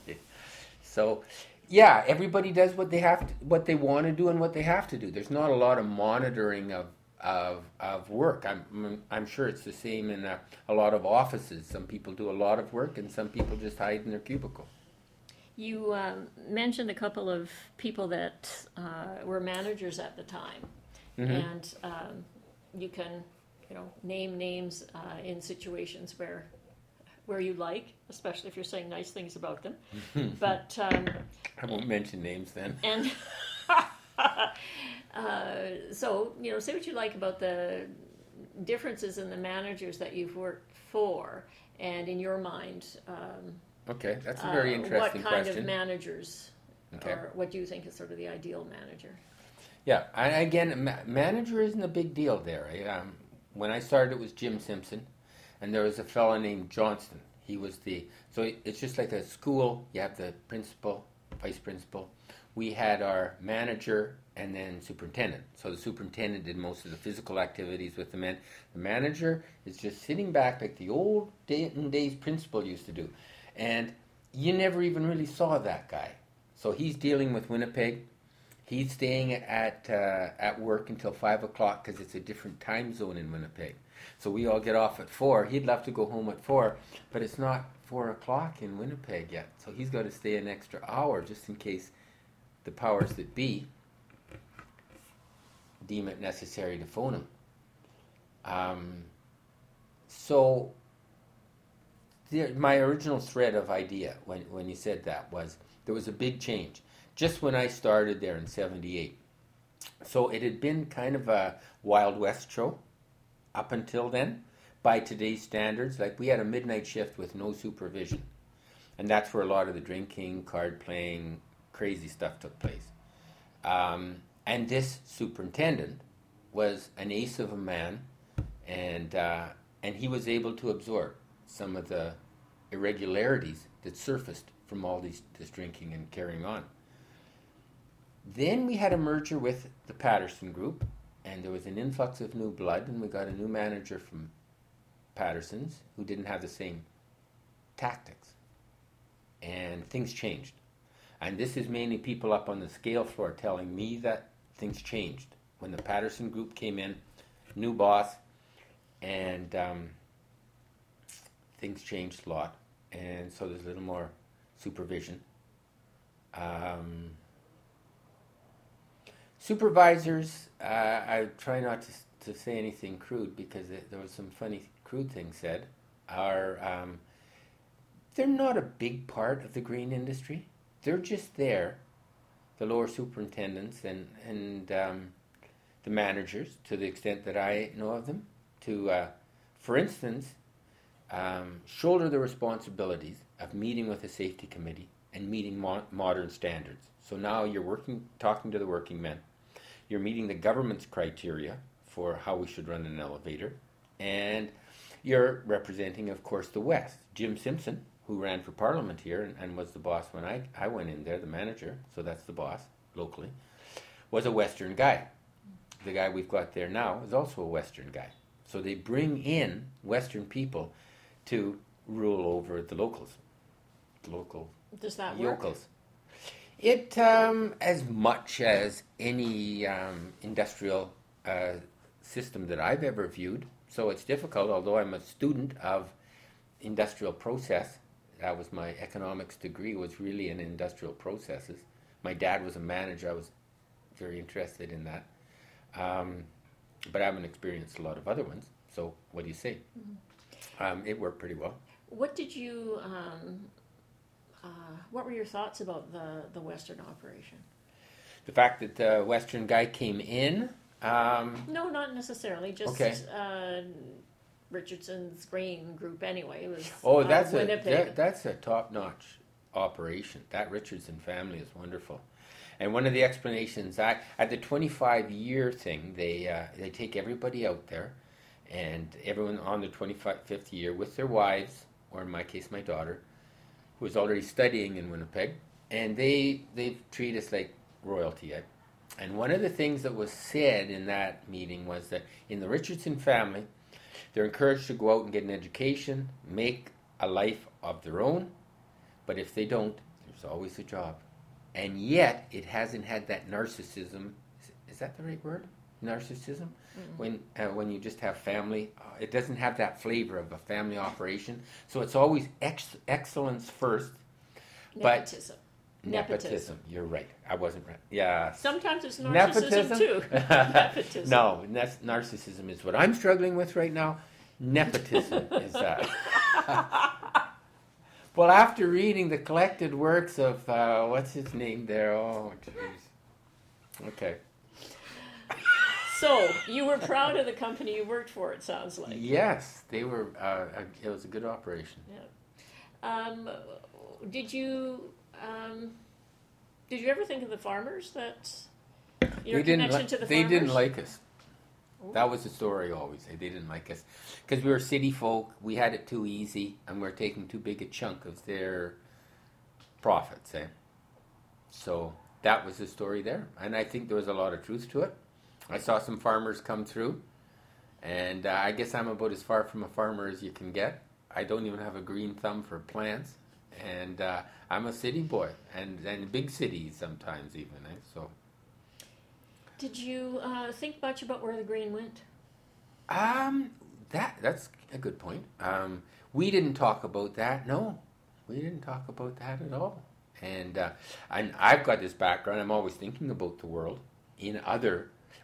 So, yeah, everybody does what they have, to, what they want to do, and what they have to do. There's not a lot of monitoring of of of work. I'm I'm sure it's the same in a, a lot of offices. Some people do a lot of work, and some people just hide in their cubicle. You um, mentioned a couple of people that uh, were managers at the time, Mm-hmm. and um, you can, you know, name names uh, in situations where, where you like, especially if you're saying nice things about them. But um, I won't mention names then. and uh, so you know, say what you like about the differences in the managers that you've worked for, and in your mind. Um, Okay, that's a very Uh, interesting What kind question. of managers, Okay. or what do you think is sort of the ideal manager? Yeah, and again, ma- manager isn't a big deal there. eh? Um, when I started, it was Jim Simpson, and there was a fellow named Johnston. He was the so it- it's just like a school. You have the principal, vice principal. We had our manager and then superintendent. So the superintendent did most of the physical activities with the men. The manager is just sitting back like the old Dayton days principal used to do, and you never even really saw that guy. So he's dealing with Winnipeg. He's staying at uh, at work until five o'clock because it's a different time zone in Winnipeg. So we all get off at four. He'd love to go home at four, but it's not four o'clock in Winnipeg yet. So he's got to stay an extra hour just in case the powers that be deem it necessary to phone him. Um, So the, my original thread of idea when, when you said that was there was a big change just when I started there in seventy-eight. So it had been kind of a Wild West show up until then by today's standards. Like we had a midnight shift with no supervision. And that's where a lot of the drinking, card playing, crazy stuff took place. Um, and this superintendent was an ace of a man, and uh, and he was able to absorb some of the irregularities that surfaced from all these this drinking and carrying on. Then we had a merger with the Patterson Group, and there was an influx of new blood, and we got a new manager from Patterson's who didn't have the same tactics. And things changed. And this is mainly people up on the scale floor telling me that things changed. When the Patterson Group came in, new boss, and um, things changed a lot. And so there's a little more supervision. Um, supervisors, uh, I try not to, to say anything crude because it, there was some funny crude things said, are um, they're not a big part of the grain industry. They're just there, the lower superintendents and, and um, the managers, to the extent that I know of them, to, uh, for instance, um, shoulder the responsibilities of meeting with a safety committee and meeting mo- modern standards. So now you're working, talking to the working men. You're meeting the government's criteria for how we should run an elevator. And you're representing, of course, the West. Jim Simpson, who ran for Parliament here and, and was the boss when I, I went in there, the manager, so that's the boss locally, was a Western guy. The guy we've got there now is also a Western guy. So they bring in Western people to rule over the locals, the local Does that work? yokels. It, um, as much as any um, industrial uh, system that I've ever viewed, so it's difficult, although I'm a student of industrial process. That was my economics degree, was really in industrial processes. My dad was a manager. I was very interested in that. Um, but I haven't experienced a lot of other ones. So what do you say? Mm-hmm. Um, it worked pretty well. What did you, um, uh, what were your thoughts about the, the Western operation? The fact that the Western guy came in? Um, no, not necessarily. Just okay. uh, Richardson's grain group anyway. It was oh, that's a Winnipeg. that, that's a top-notch operation. That Richardson family is wonderful. And one of the explanations, I, at the twenty-five year thing, they uh, they take everybody out there, and everyone on the twenty-fifth year with their wives, or in my case, my daughter, who was already studying in Winnipeg, and they they treat us like royalty. And one of the things that was said in that meeting was that in the Richardson family, they're encouraged to go out and get an education, make a life of their own, but if they don't, there's always a job. And yet, it hasn't had that narcissism. Is, is that the right word? Narcissism? Mm-hmm. When uh, when you just have family, uh, it doesn't have that flavor of a family operation. So it's always ex- excellence first. Nepotism. But nepotism. Nepotism. You're right. I wasn't right. Yeah. Sometimes it's narcissism Nepotism? too. Nepotism. No, that's, narcissism is what I'm struggling with right now. Nepotism is that. Well, after reading the collected works of, uh, what's his name there? Oh, jeez. Okay. So, you were proud of the company you worked for, it sounds like. Yes, they were, uh, it was a good operation. Yeah. Um, did you, um, did you ever think of the farmers that, your they connection li- to the They farmers? didn't like us. Ooh. That was the story always. They didn't like us. Because we were city folk, we had it too easy, and we we're taking too big a chunk of their profits. Eh? So that was the story there. And I think there was a lot of truth to it. I saw some farmers come through, and uh, I guess I'm about as far from a farmer as you can get. I don't even have a green thumb for plants, and uh, I'm a city boy, and, and big cities sometimes even. Eh? So. Did you uh, think much about where the grain went? Um, that that's a good point. Um, we didn't talk about that. No, we didn't talk about that at all. And uh, and I've got this background. I'm always thinking about the world in other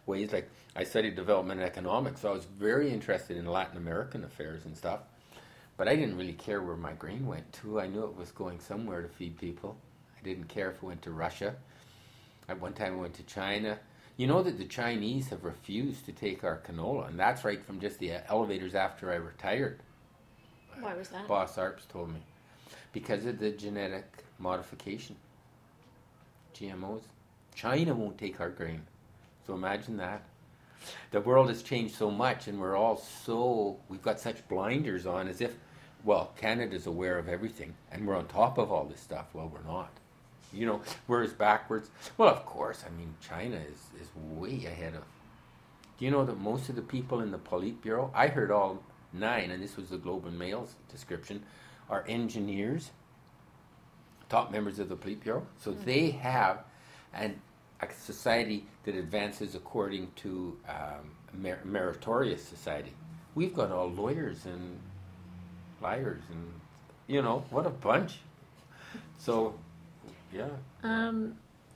ways. Like I studied development economics, so I was very interested in Latin American affairs and stuff. But I didn't really care where my grain went to. I knew it was going somewhere to feed people. I didn't care if it went to Russia. At one time, I went to China. You know that the Chinese have refused to take our canola, and that's right from just the elevators after I retired. Why was that? Boss Arps told me. Because of the genetic modification. G M Os. China won't take our grain. So imagine that. The world has changed so much, and we're all so, we've got such blinders on as if, well, Canada's aware of everything, and we're on top of all this stuff. Well, we're not. You know, we're as backwards. Well, of course, I mean, China is, is way ahead of. Do you know that most of the people in the Politburo, I heard all nine, and this was the Globe and Mail's description, are engineers, top members of the Politburo. So mm-hmm. they have an, a society that advances according to um, a mer- meritorious society. We've got all lawyers and liars and, you know, what a bunch. So, yeah. Um,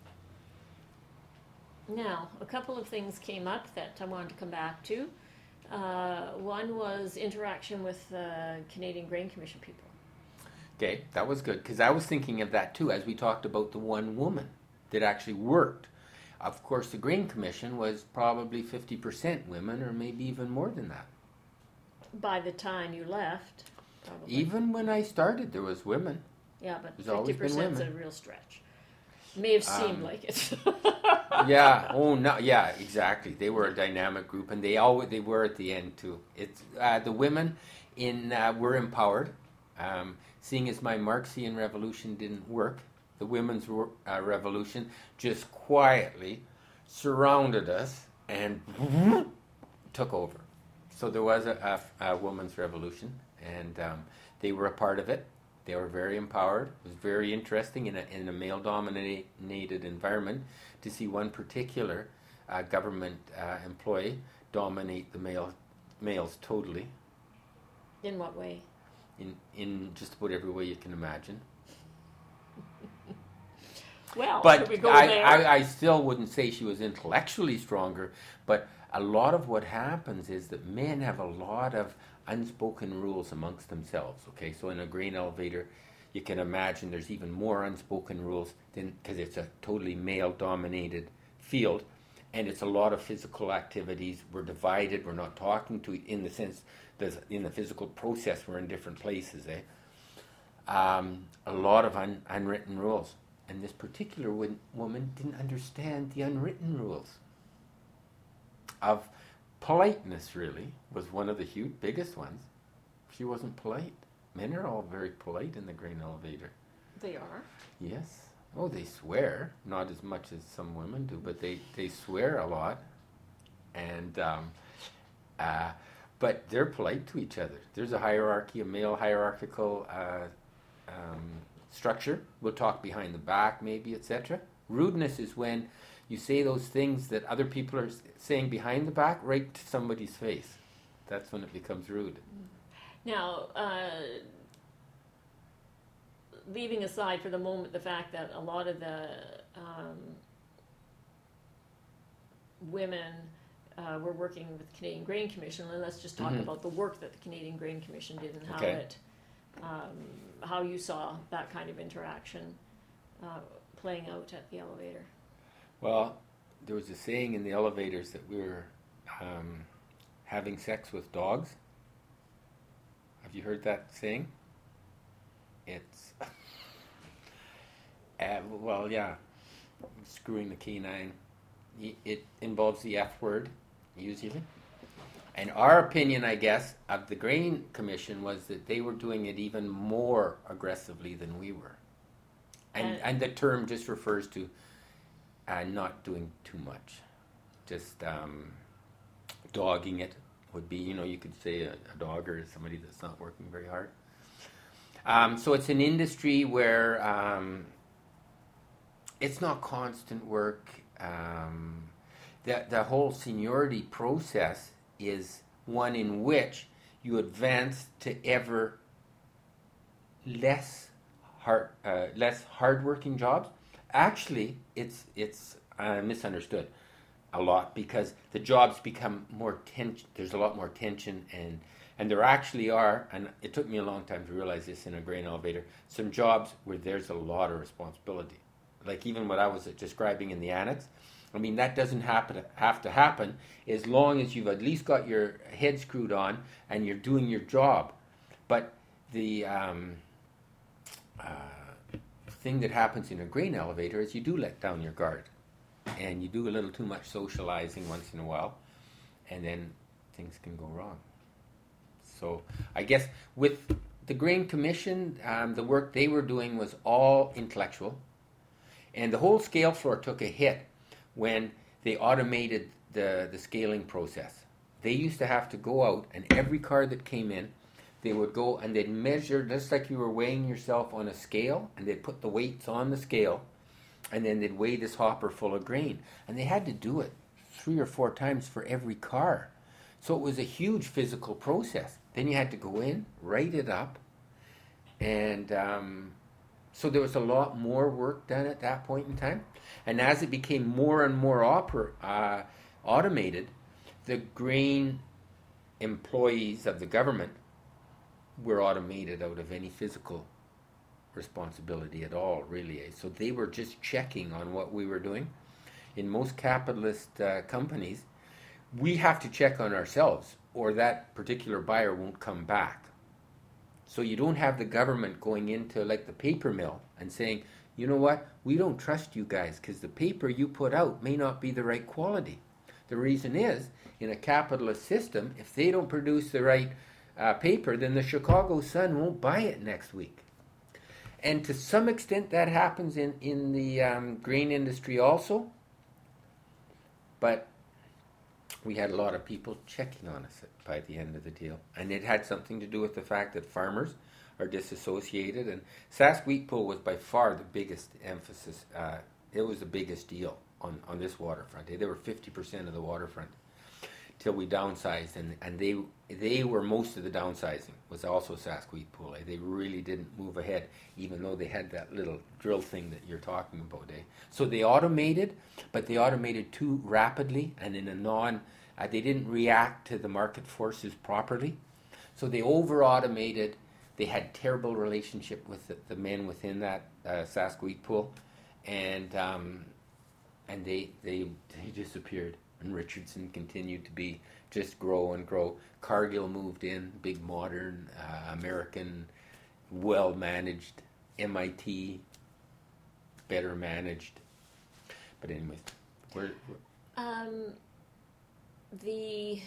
now, a couple of things came up that I wanted to come back to. Uh, one was interaction with the Canadian Grain Commission people. Okay, that was good, because I was thinking of that too, as we talked about the one woman that actually worked. Of course, the Grain Commission was probably fifty percent women, or maybe even more than that. By the time you left, probably. Even when I started, there was women. Yeah, but There's always fifty percent is been women. a real stretch. May have seemed Um, like it. Yeah. Oh no. Yeah. Exactly. They were a dynamic group, and they always they were at the end too. It's uh, the women in uh, were empowered. Um, seeing as my Marxian revolution didn't work, the women's uh, revolution just quietly surrounded us and took over. So there was a, a, a women's revolution, and um, they were a part of it. They were very empowered. It was very interesting in a, in a male-dominated environment to see one particular uh, government uh, employee dominate the male males totally. In what way? In in just about every way you can imagine. Well, but should we go I, there? I, I still wouldn't say she was intellectually stronger, but a lot of what happens is that men have a lot of unspoken rules amongst themselves, okay? So in a grain elevator, you can imagine there's even more unspoken rules than, because it's a totally male-dominated field, and it's a lot of physical activities. We're divided, we're not talking to, in the sense, there's, in the physical process, we're in different places, eh? Um, a lot of un, unwritten rules. And this particular wo- woman didn't understand the unwritten rules of politeness, really, was one of the huge, biggest ones. She wasn't polite. Men are all very polite in the grain elevator. They are? Yes. Oh, they swear. Not as much as some women do, but they, they swear a lot. And, um, uh, but they're polite to each other. There's a hierarchy, a male hierarchical uh, um, structure. We'll talk behind the back, maybe, et cetera. Rudeness is when you say those things that other people are saying behind the back right to somebody's face. That's when it becomes rude. Now, uh, leaving aside for the moment the fact that a lot of the um, women uh, were working with the Canadian Grain Commission, and let's just talk Mhm. about the work that the Canadian Grain Commission did and how Okay. it, um, how you saw that kind of interaction uh, playing out at the elevator. Well, there was a saying in the elevators that we were um, having sex with dogs. Have you heard that saying? It's, uh, well, yeah, screwing the canine. It involves the F word, usually. And our opinion, I guess, of the Grain Commission was that they were doing it even more aggressively than we were. And, And- and the term just refers to uh, not doing too much. Just um, dogging it would be, you know, you could say a, a dogger is somebody that's not working very hard. Um, so it's an industry where um, it's not constant work. Um, the, the whole seniority process is one in which you advance to ever less hard, uh, less hardworking jobs. Actually, it's it's uh, misunderstood. a lot because the jobs become more tension. There's a lot more tension, and and there actually are, and it took me a long time to realize this in a grain elevator, some jobs where there's a lot of responsibility. Like even what I was describing in the annex, I mean, that doesn't happen have to happen as long as you've at least got your head screwed on and you're doing your job. But the um, uh, thing that happens in a grain elevator is you do let down your guard, and you do a little too much socializing once in a while, and then things can go wrong. So I guess with the Grain Commission, um, the work they were doing was all intellectual, and the whole scale floor took a hit when they automated the, the scaling process. They used to have to go out, and every car that came in, they would go and they'd measure, just like you were weighing yourself on a scale, and they'd put the weights on the scale, and then they'd weigh this hopper full of grain. And they had to do it three or four times for every car. So it was a huge physical process. Then you had to go in, write it up, and um, so there was a lot more work done at that point in time. And as it became more and more oper- uh, automated, the grain employees of the government were automated out of any physical responsibility at all, really. So they were just checking on what we were doing. In most capitalist uh, companies, we have to check on ourselves, or that particular buyer won't come back. So you don't have the government going into like the paper mill and saying, you know what, we don't trust you guys because the paper you put out may not be the right quality. The reason is, in a capitalist system, if they don't produce the right uh, paper, then the Chicago Sun won't buy it next week. And to some extent that happens in, in the um, grain industry also. But we had a lot of people checking on us by the end of the deal. And it had something to do with the fact that farmers are disassociated. And Sask Wheat Pool was by far the biggest emphasis. Uh, it was the biggest deal on, on this waterfront. They were fifty percent of the waterfront till we downsized. And, and they they were most of the downsizing was also Sask Wheat Pool. Eh? They really didn't move ahead, even though they had that little drill thing that you're talking about. Eh? So they automated, but they automated too rapidly and in a non, uh, they didn't react to the market forces properly. So they over-automated. They had terrible relationship with the, the men within that uh, Sask Wheat Pool, and um, and they, they they disappeared. And Richardson continued to be just grow and grow. Cargill moved in, big modern uh, American, well managed. M I T, better managed. But anyways, we're, we're um, the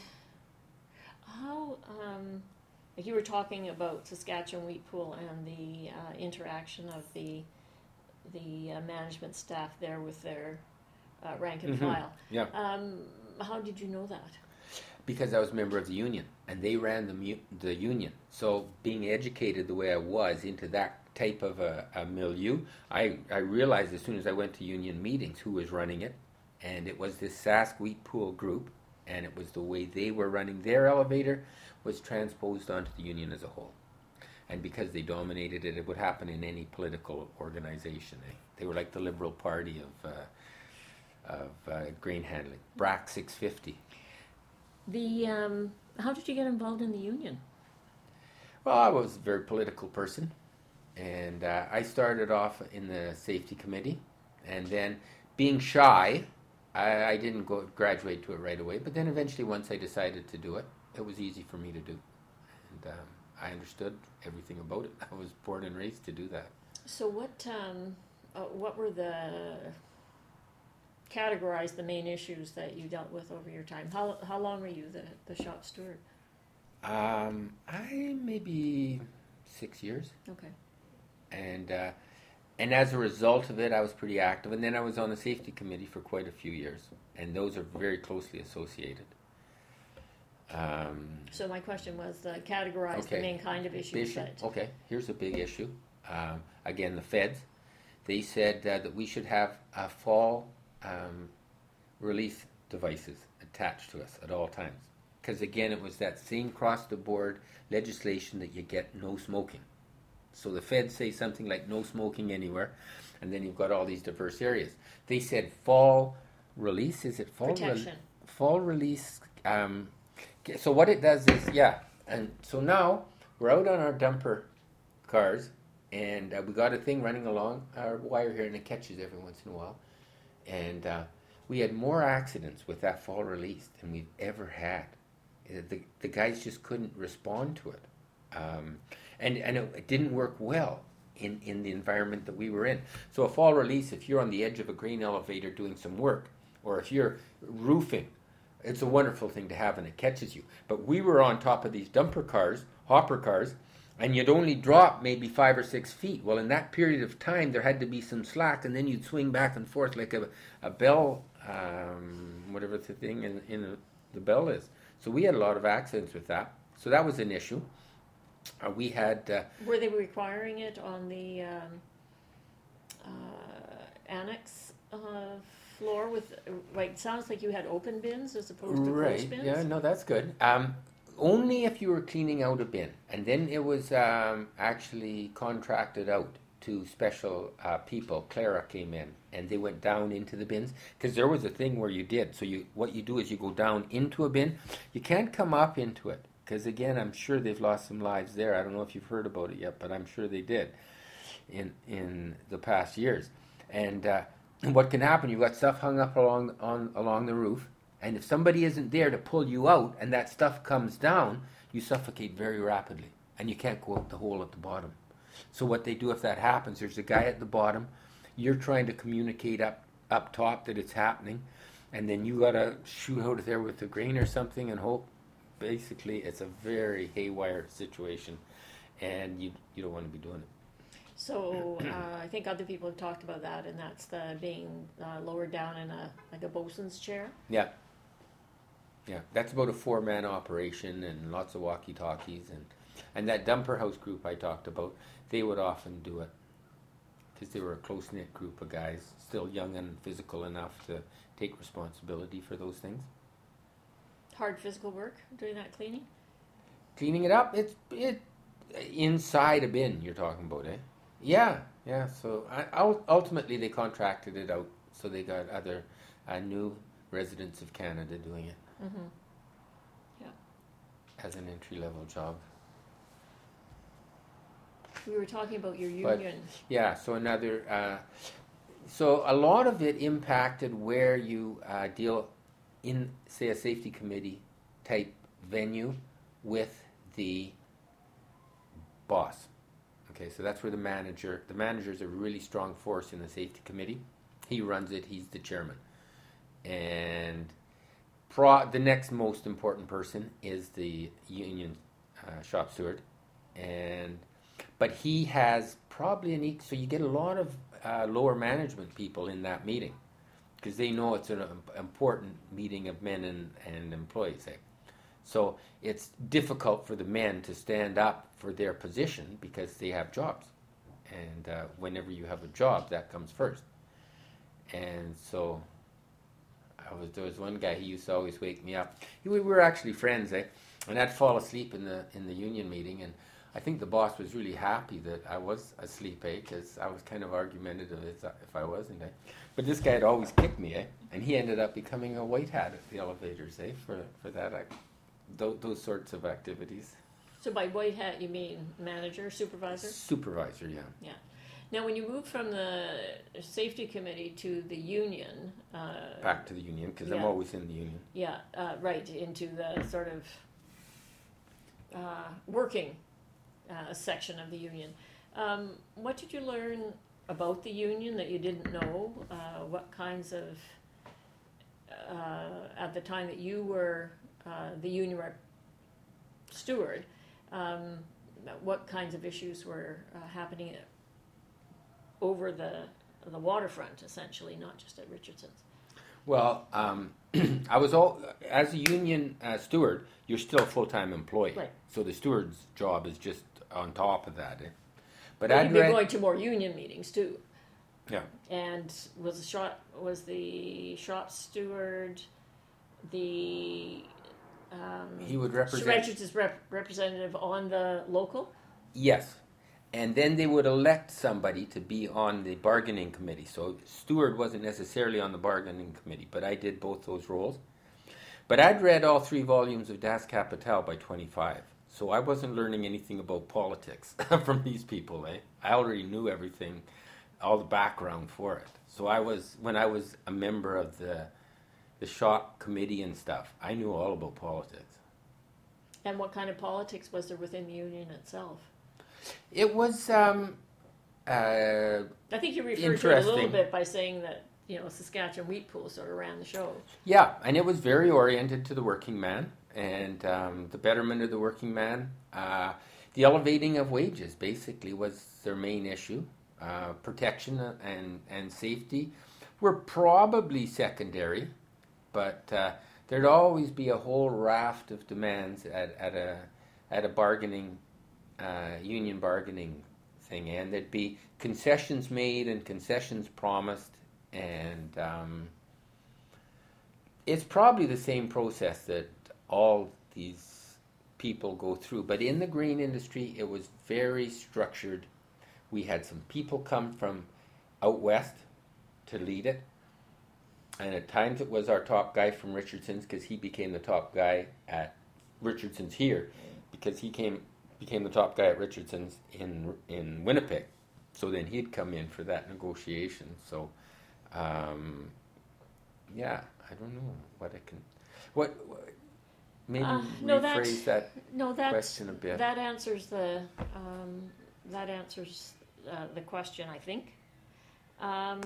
how um, like you were talking about Saskatchewan Wheat Pool and the uh, interaction of the the uh, management staff there with their uh, rank and mm-hmm. file. Yeah. Um, how did you know that? Because I was a member of the union, and they ran the mu- the union. So being educated the way I was into that type of a, a milieu, I, I realized as soon as I went to union meetings who was running it, and it was this Sask Wheat Pool group, and it was the way they were running their elevator was transposed onto the union as a whole. And because they dominated it, it would happen in any political organization. Eh? They were like the Liberal Party of uh, of uh, grain handling. B R A C six fifty. The um, how did you get involved in the union? Well, I was a very political person, and uh, I started off in the safety committee, and then being shy, I, I didn't go graduate to it right away. But then eventually, once I decided to do it, it was easy for me to do, and um, I understood everything about it. I was born and raised to do that. So what um, uh, what were the categorize the main issues that you dealt with over your time? How how long were you the, the shop steward? Um, I maybe six years. Okay. And uh, and as a result of it, I was pretty active. And then I was on the safety committee for quite a few years, and those are very closely associated. Um, so my question was uh, categorize okay. the main kind of issues. Issue, that okay, here's a big issue. Um, again, the feds, they said uh, that we should have a fall um, release devices attached to us at all times. Because again, it was that same cross-the-board legislation that you get no smoking. So the feds say something like no smoking anywhere, and then you've got all these diverse areas. They said fall release. Is it fall re- Protection. fall release? Um, okay, so what it does is, yeah, and so now we're out on our dumper cars, and uh, we got a thing running along our wire here, and it catches every once in a while, and uh, we had more accidents with that fall release than we've ever had. Uh, The the guys just couldn't respond to it, um, and and it, it didn't work well in, in the environment that we were in. So a fall release, if you're on the edge of a grain elevator doing some work, or if you're roofing, it's a wonderful thing to have and it catches you. But we were on top of these dumper cars, hopper cars, and you'd only drop maybe five or six feet. Well, in that period of time, there had to be some slack, and then you'd swing back and forth like a, a bell, um, whatever the thing in, in the, the bell is. So we had a lot of accidents with that. So that was an issue. Uh, we had... Uh, Were they requiring it on the um, uh, annex uh, floor with, like, it sounds like you had open bins as opposed to right, closed bins? yeah, no, that's good. Um, only if you were cleaning out a bin. And then it was um, actually contracted out to special uh, people. Clara came in and they went down into the bins, because there was a thing where you did. So you, what you do is you go down into a bin. You can't come up into it, because again, I'm sure they've lost some lives there. I don't know if you've heard about it yet, but I'm sure they did in in the past years. And uh, what can happen? You've got stuff hung up along on along the roof, and if somebody isn't there to pull you out, and that stuff comes down, you suffocate very rapidly, and you can't go out the hole at the bottom. So what they do if that happens, there's a guy at the bottom. You're trying to communicate up up top that it's happening, and then you gotta shoot out of there with a grain or something and hope. Basically, it's a very haywire situation, and you you don't want to be doing it. So uh, I think other people have talked about that, and that's the being uh, lowered down in a like a bosun's chair. Yeah, yeah, that's about a four-man operation and lots of walkie-talkies, and and that dumper house group I talked about, they would often do it because they were a close-knit group of guys, still young and physical enough to take responsibility for those things. Hard physical work doing that cleaning. Cleaning it up, it's it inside a bin. You're talking about, eh? Yeah, yeah. So I, ultimately, they contracted it out, so they got other uh, new residents of Canada doing it. Mm-hmm. Yeah. As an entry level job. We were talking about your But, union. yeah. So another. Uh, so a lot of it impacted where you uh, deal in, say, a safety committee type venue with the boss. Okay, so that's where the manager, the manager is a really strong force in the safety committee. He runs it, he's the chairman. And pro, the next most important person is the union uh, shop steward. And, but he has probably an, e- so you get a lot of uh, lower management people in that meeting, because they know it's an important meeting of men and, and employees. Eh? So it's difficult for the men to stand up for their position because they have jobs. And uh, whenever you have a job, that comes first. And so I was there was one guy, he used to always wake me up. He, we were actually friends, eh? And I'd fall asleep in the in the union meeting, and I think the boss was really happy that I was asleep, eh? Because I was kind of argumentative if I wasn't, eh? But this guy had always kicked me, eh? And he ended up becoming a white hat at the elevators, eh? For for that, I, those, those sorts of activities. So by white hat, you mean manager, supervisor? Supervisor, yeah. Yeah. Now, when you moved from the safety committee to the union, uh, back to the union, because yeah. I'm always in the union. Yeah, uh, right, into the sort of uh, working uh, section of the union. Um, what did you learn about the union that you didn't know? Uh, what kinds of, uh, at the time that you were uh, the union rep steward, um, what kinds of issues were uh, happening over the the waterfront, essentially, not just at Richardson's? Well, um, I was all as a union uh, steward. You're still a full-time employee, right. So the steward's job is just on top of that. Eh? But well, you've been going to more union meetings too. Yeah. And was the shop was the shop steward the um, he would represent Richardson's rep- representative on the local? Yes. and then they would elect somebody to be on the bargaining committee. So Stuart wasn't necessarily on the bargaining committee, but I did both those roles. But I'd read all three volumes of Das Kapital by twenty-five, so I wasn't learning anything about politics from these people. Eh? I already knew everything, all the background for it. So I was, when I was a member of the the shop committee and stuff, I knew all about politics. And what kind of politics was there within the union itself? It was um, uh, I think you referred to it a little bit by saying that, you know, Saskatchewan Wheat Pool sort of ran the show. Yeah, and it was very oriented to the working man and um, the betterment of the working man. Uh, the elevating of wages basically was their main issue. Uh, protection and, and safety were probably secondary, but uh, there'd always be a whole raft of demands at, at a at a bargaining uh, union bargaining thing, and there'd be concessions made and concessions promised, and um, it's probably the same process that all these people go through. But in the grain industry, it was very structured. We had some people come from out west to lead it. And at times it was our top guy from Richardson's, because he became the top guy at Richardson's here, because he came became the top guy at Richardson's in in Winnipeg. So then he'd come in for that negotiation. So, um, yeah, I don't know what I can... What, what maybe uh, no, rephrase that no, question a bit. That answers the... Um, that answers uh, the question, I think. Um,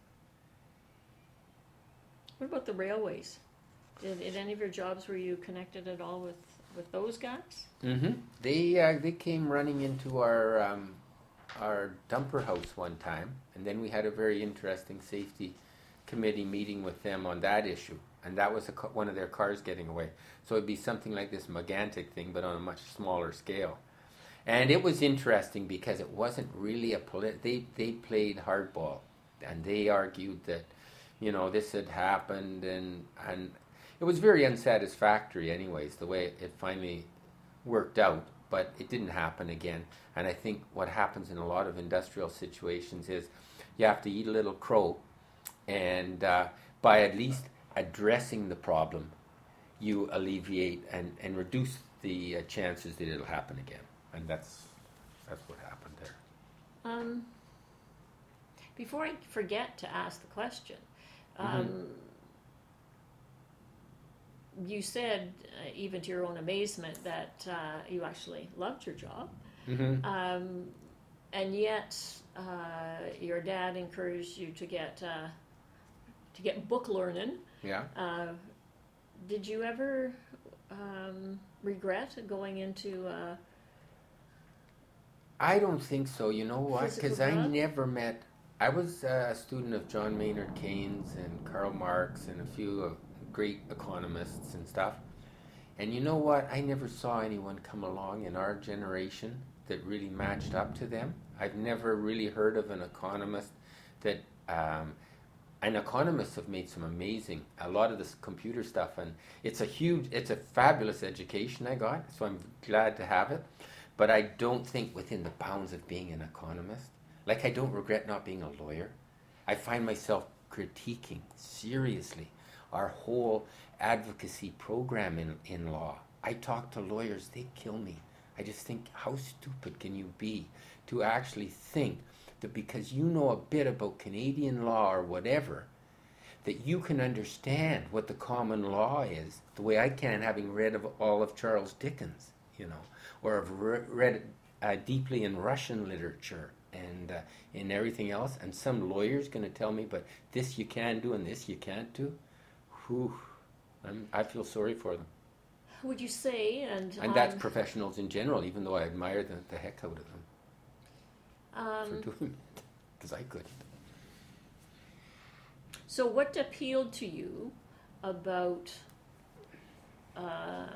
what about the railways? Did, did any of your jobs, were you connected at all with, with those guys? Mm-hmm. They uh, they came running into our um, our dumper house one time, and then we had a very interesting safety committee meeting with them on that issue, and that was a, one of their cars getting away. So it'd be something like this Megantic thing, but on a much smaller scale. And it was interesting because it wasn't really a polit. They they played hardball, and they argued that, you know, this had happened, and and it was very unsatisfactory, anyways, the way it finally worked out. But it didn't happen again. And I think what happens in a lot of industrial situations is you have to eat a little crow, and uh, by at least addressing the problem, you alleviate and and reduce the uh, chances that it'll happen again. And that's that's what happened there. Um, before I forget to ask the question, um, Mm-hmm. you said, uh, even to your own amazement, that uh, you actually loved your job, Mm-hmm. um, and yet uh, your dad encouraged you to get uh, to get book learning. Yeah. Uh, did you ever um, regret going into? Uh, I don't think so. You know what? Because I Physical never met. I was uh, a student of John Maynard Keynes and Karl Marx and a few uh, great economists and stuff. And you know what? I never saw anyone come along in our generation that really matched up to them. I've never really heard of an economist that. Um, and economists have made some amazing, a lot of this computer stuff, and it's a huge, it's a fabulous education I got, so I'm glad to have it. But I don't think within the bounds of being an economist. Like, I don't regret not being a lawyer. I find myself critiquing seriously our whole advocacy program in, in law. I talk to lawyers, they kill me. I just think, how stupid can you be to actually think that because you know a bit about Canadian law or whatever, that you can understand what the common law is, the way I can, having read of all of Charles Dickens, you know, or have re- read uh, deeply in Russian literature and uh, in everything else, and some lawyer's going to tell me, but this you can do and this you can't do. Whew, I'm, I feel sorry for them. Would you say, and And that's um, professionals in general, even though I admire the, the heck out of them um, for doing it, because I couldn't. so what appealed to you about uh,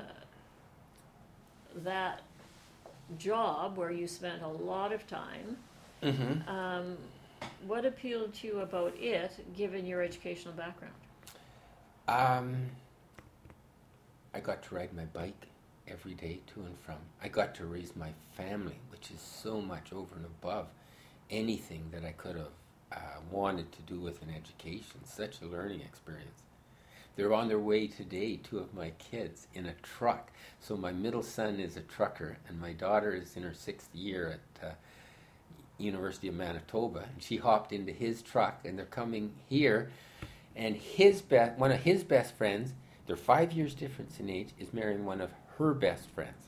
that job where you spent a lot of time? Mm-hmm. Um, what appealed to you about it, given your educational background? Um, I got to ride my bike every day to and from. I got to raise my family, which is so much over and above anything that I could have uh, wanted to do with an education. Such a learning experience. They're on their way today, two of my kids, in a truck. So my middle son is a trucker, and my daughter is in her sixth year at uh, University of Manitoba, and she hopped into his truck, and they're coming here, and his be- one of his best friends, they're five years difference in age, is marrying one of her best friends.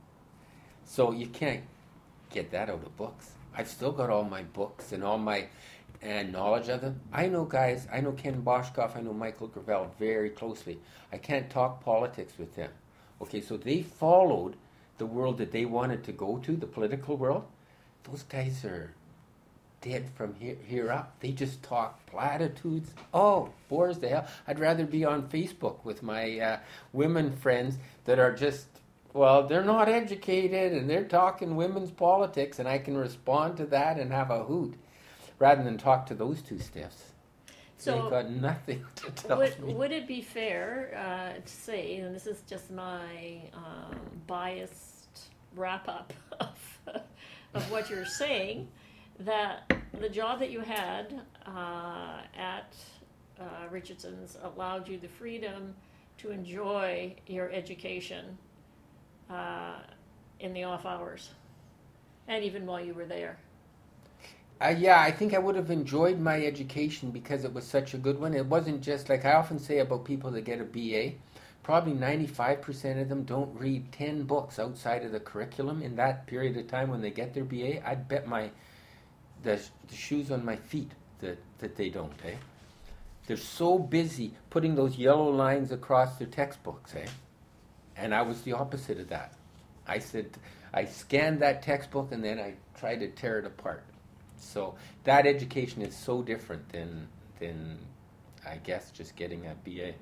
So you can't get that out of books. I've still got all my books and all my and knowledge of them. I know guys, I know Ken Boschkoff, I know Michael Gravel very closely. I can't talk politics with them. Okay, so they followed the world that they wanted to go to, the political world. Those guys are dead from here, here up. They just talk platitudes. Oh, bores the hell. I'd rather be on Facebook with my uh, women friends that are just, well, they're not educated and they're talking women's politics, and I can respond to that and have a hoot, rather than talk to those two stiffs. So they've got nothing to tell would, me. Would it be fair uh, to say, and this is just my um, biased wrap-up of, of what you're saying, that the job that you had uh, at uh, Richardson's allowed you the freedom to enjoy your education uh, in the off hours, and even while you were there? Uh, yeah, I think I would have enjoyed my education because it was such a good one. It wasn't just like I often say about people that get a B A, probably ninety-five percent of them don't read ten books outside of the curriculum in that period of time when they get their B A. I'd bet my the, the shoes on my feet that, that they don't, eh? They're so busy putting those yellow lines across their textbooks, eh? And I was the opposite of that. I said, I scanned that textbook and then I tried to tear it apart. So that education is so different than, than I guess, just getting a B A.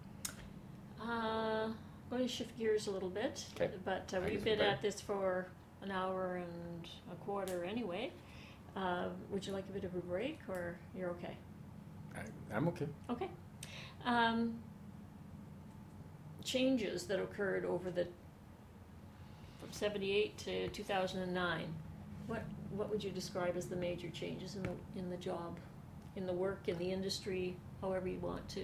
Uh, going to shift gears a little bit, okay. but uh, we've been at this for an hour and a quarter anyway. Uh, would you like a bit of a break, or you're okay? I, I'm okay. Okay. Um, changes that occurred over the from seventy-eight to two thousand nine. What what would you describe as the major changes in the in the job, in the work, in the industry, however you want to?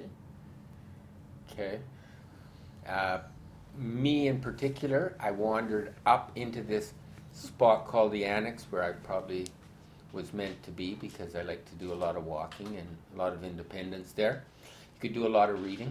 Okay. Uh, me in particular, I wandered up into this spot called the Annex, where I probably was meant to be because I like to do a lot of walking and a lot of independence there. You could do a lot of reading,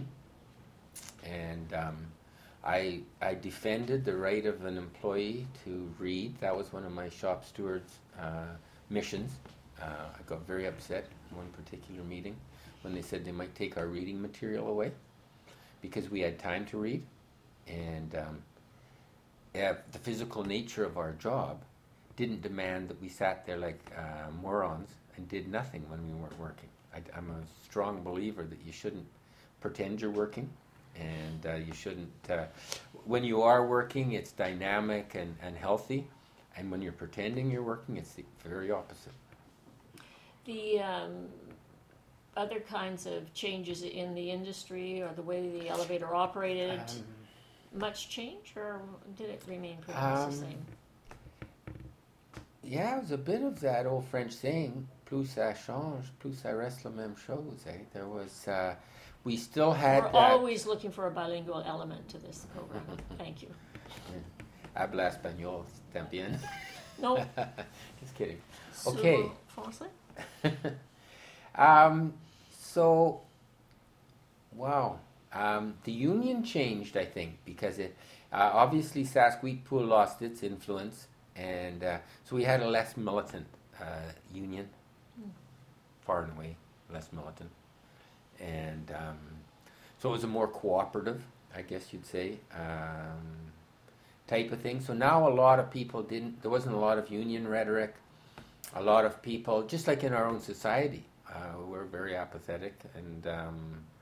and um, I I defended the right of an employee to read. That was one of my shop steward's uh, missions. Uh, I got very upset in one particular meeting when they said they might take our reading material away because we had time to read, and um, yeah, the physical nature of our job didn't demand that we sat there like uh, morons and did nothing when we weren't working. I, I'm a strong believer that you shouldn't pretend you're working, and uh, you shouldn't, uh, when you are working, it's dynamic and, and healthy, and when you're pretending you're working, it's the very opposite. The um, other kinds of changes in the industry or the way the elevator operated, um, much change, or did it remain pretty much um, the same? Yeah, it was a bit of that old French saying, plus ça change, plus ça reste la même chose. Eh? There was, uh, we still had We're that. always looking for a bilingual element to this program. Thank you. Habla español también. No. Just kidding. Okay. Français? um, so, wow. Um, the union changed, I think, because it uh, obviously Saskweetpool lost its influence. And uh, so we had a less militant uh, union, mm. far and away less militant. And um, so it was a more cooperative, I guess you'd say, um, type of thing. So now a lot of people didn't, there wasn't a lot of union rhetoric. A lot of people, just like in our own society, uh, were very apathetic. And um,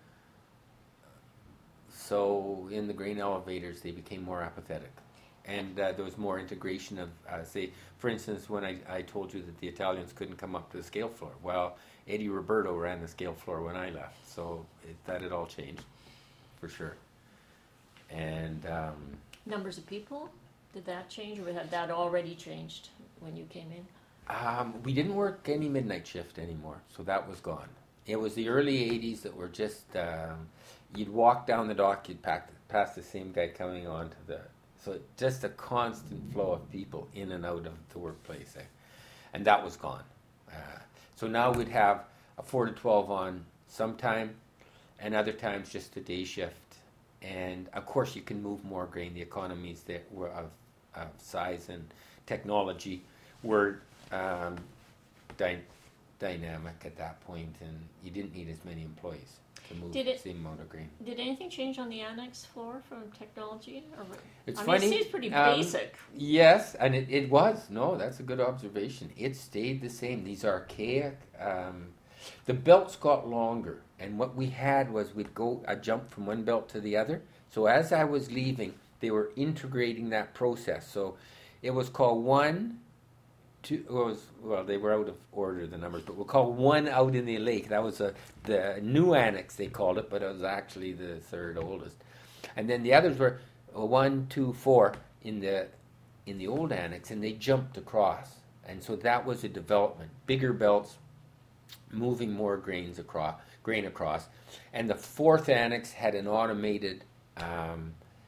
so in the grain elevators, they became more apathetic. And uh, there was more integration of, uh, say, for instance, when I, I told you that the Italians couldn't come up to the scale floor. Well, Eddie Roberto ran the scale floor when I left, so it, that had all changed, for sure. And um, Numbers of people, did that change, or had that already changed when you came in? Um, we didn't work any midnight shift anymore, so that was gone. It was the early eighties that were just, um, you'd walk down the dock, you'd pack, pass the same guy coming on to the, so just a constant flow of people in and out of the workplace. Eh? And that was gone. Uh, so now we'd have a four to twelve on sometime, and other times just a day shift. And of course you can move more grain. The economies that were of, of size and technology were um, dy- dynamic at that point, and you didn't need as many employees to move Did it- the same amount of grain. Did anything change on the annex floor from technology? Or, It's I funny. mean, it seems pretty um, basic. Yes, and it, it was. No, that's a good observation. It stayed the same. These archaic. Um, the belts got longer, and what we had was we'd go a jump from one belt to the other. So as I was leaving, they were integrating that process. So it was called one, two. It was well, they were out of order the numbers, but we'll call one out in the lake. That was a the new annex they called it, but it was actually the third oldest. And then the others were uh, one, two, four in the in the old annex, and they jumped across. And so that was a development. Bigger belts, moving more grains across, grain across. And the fourth annex had an automated um,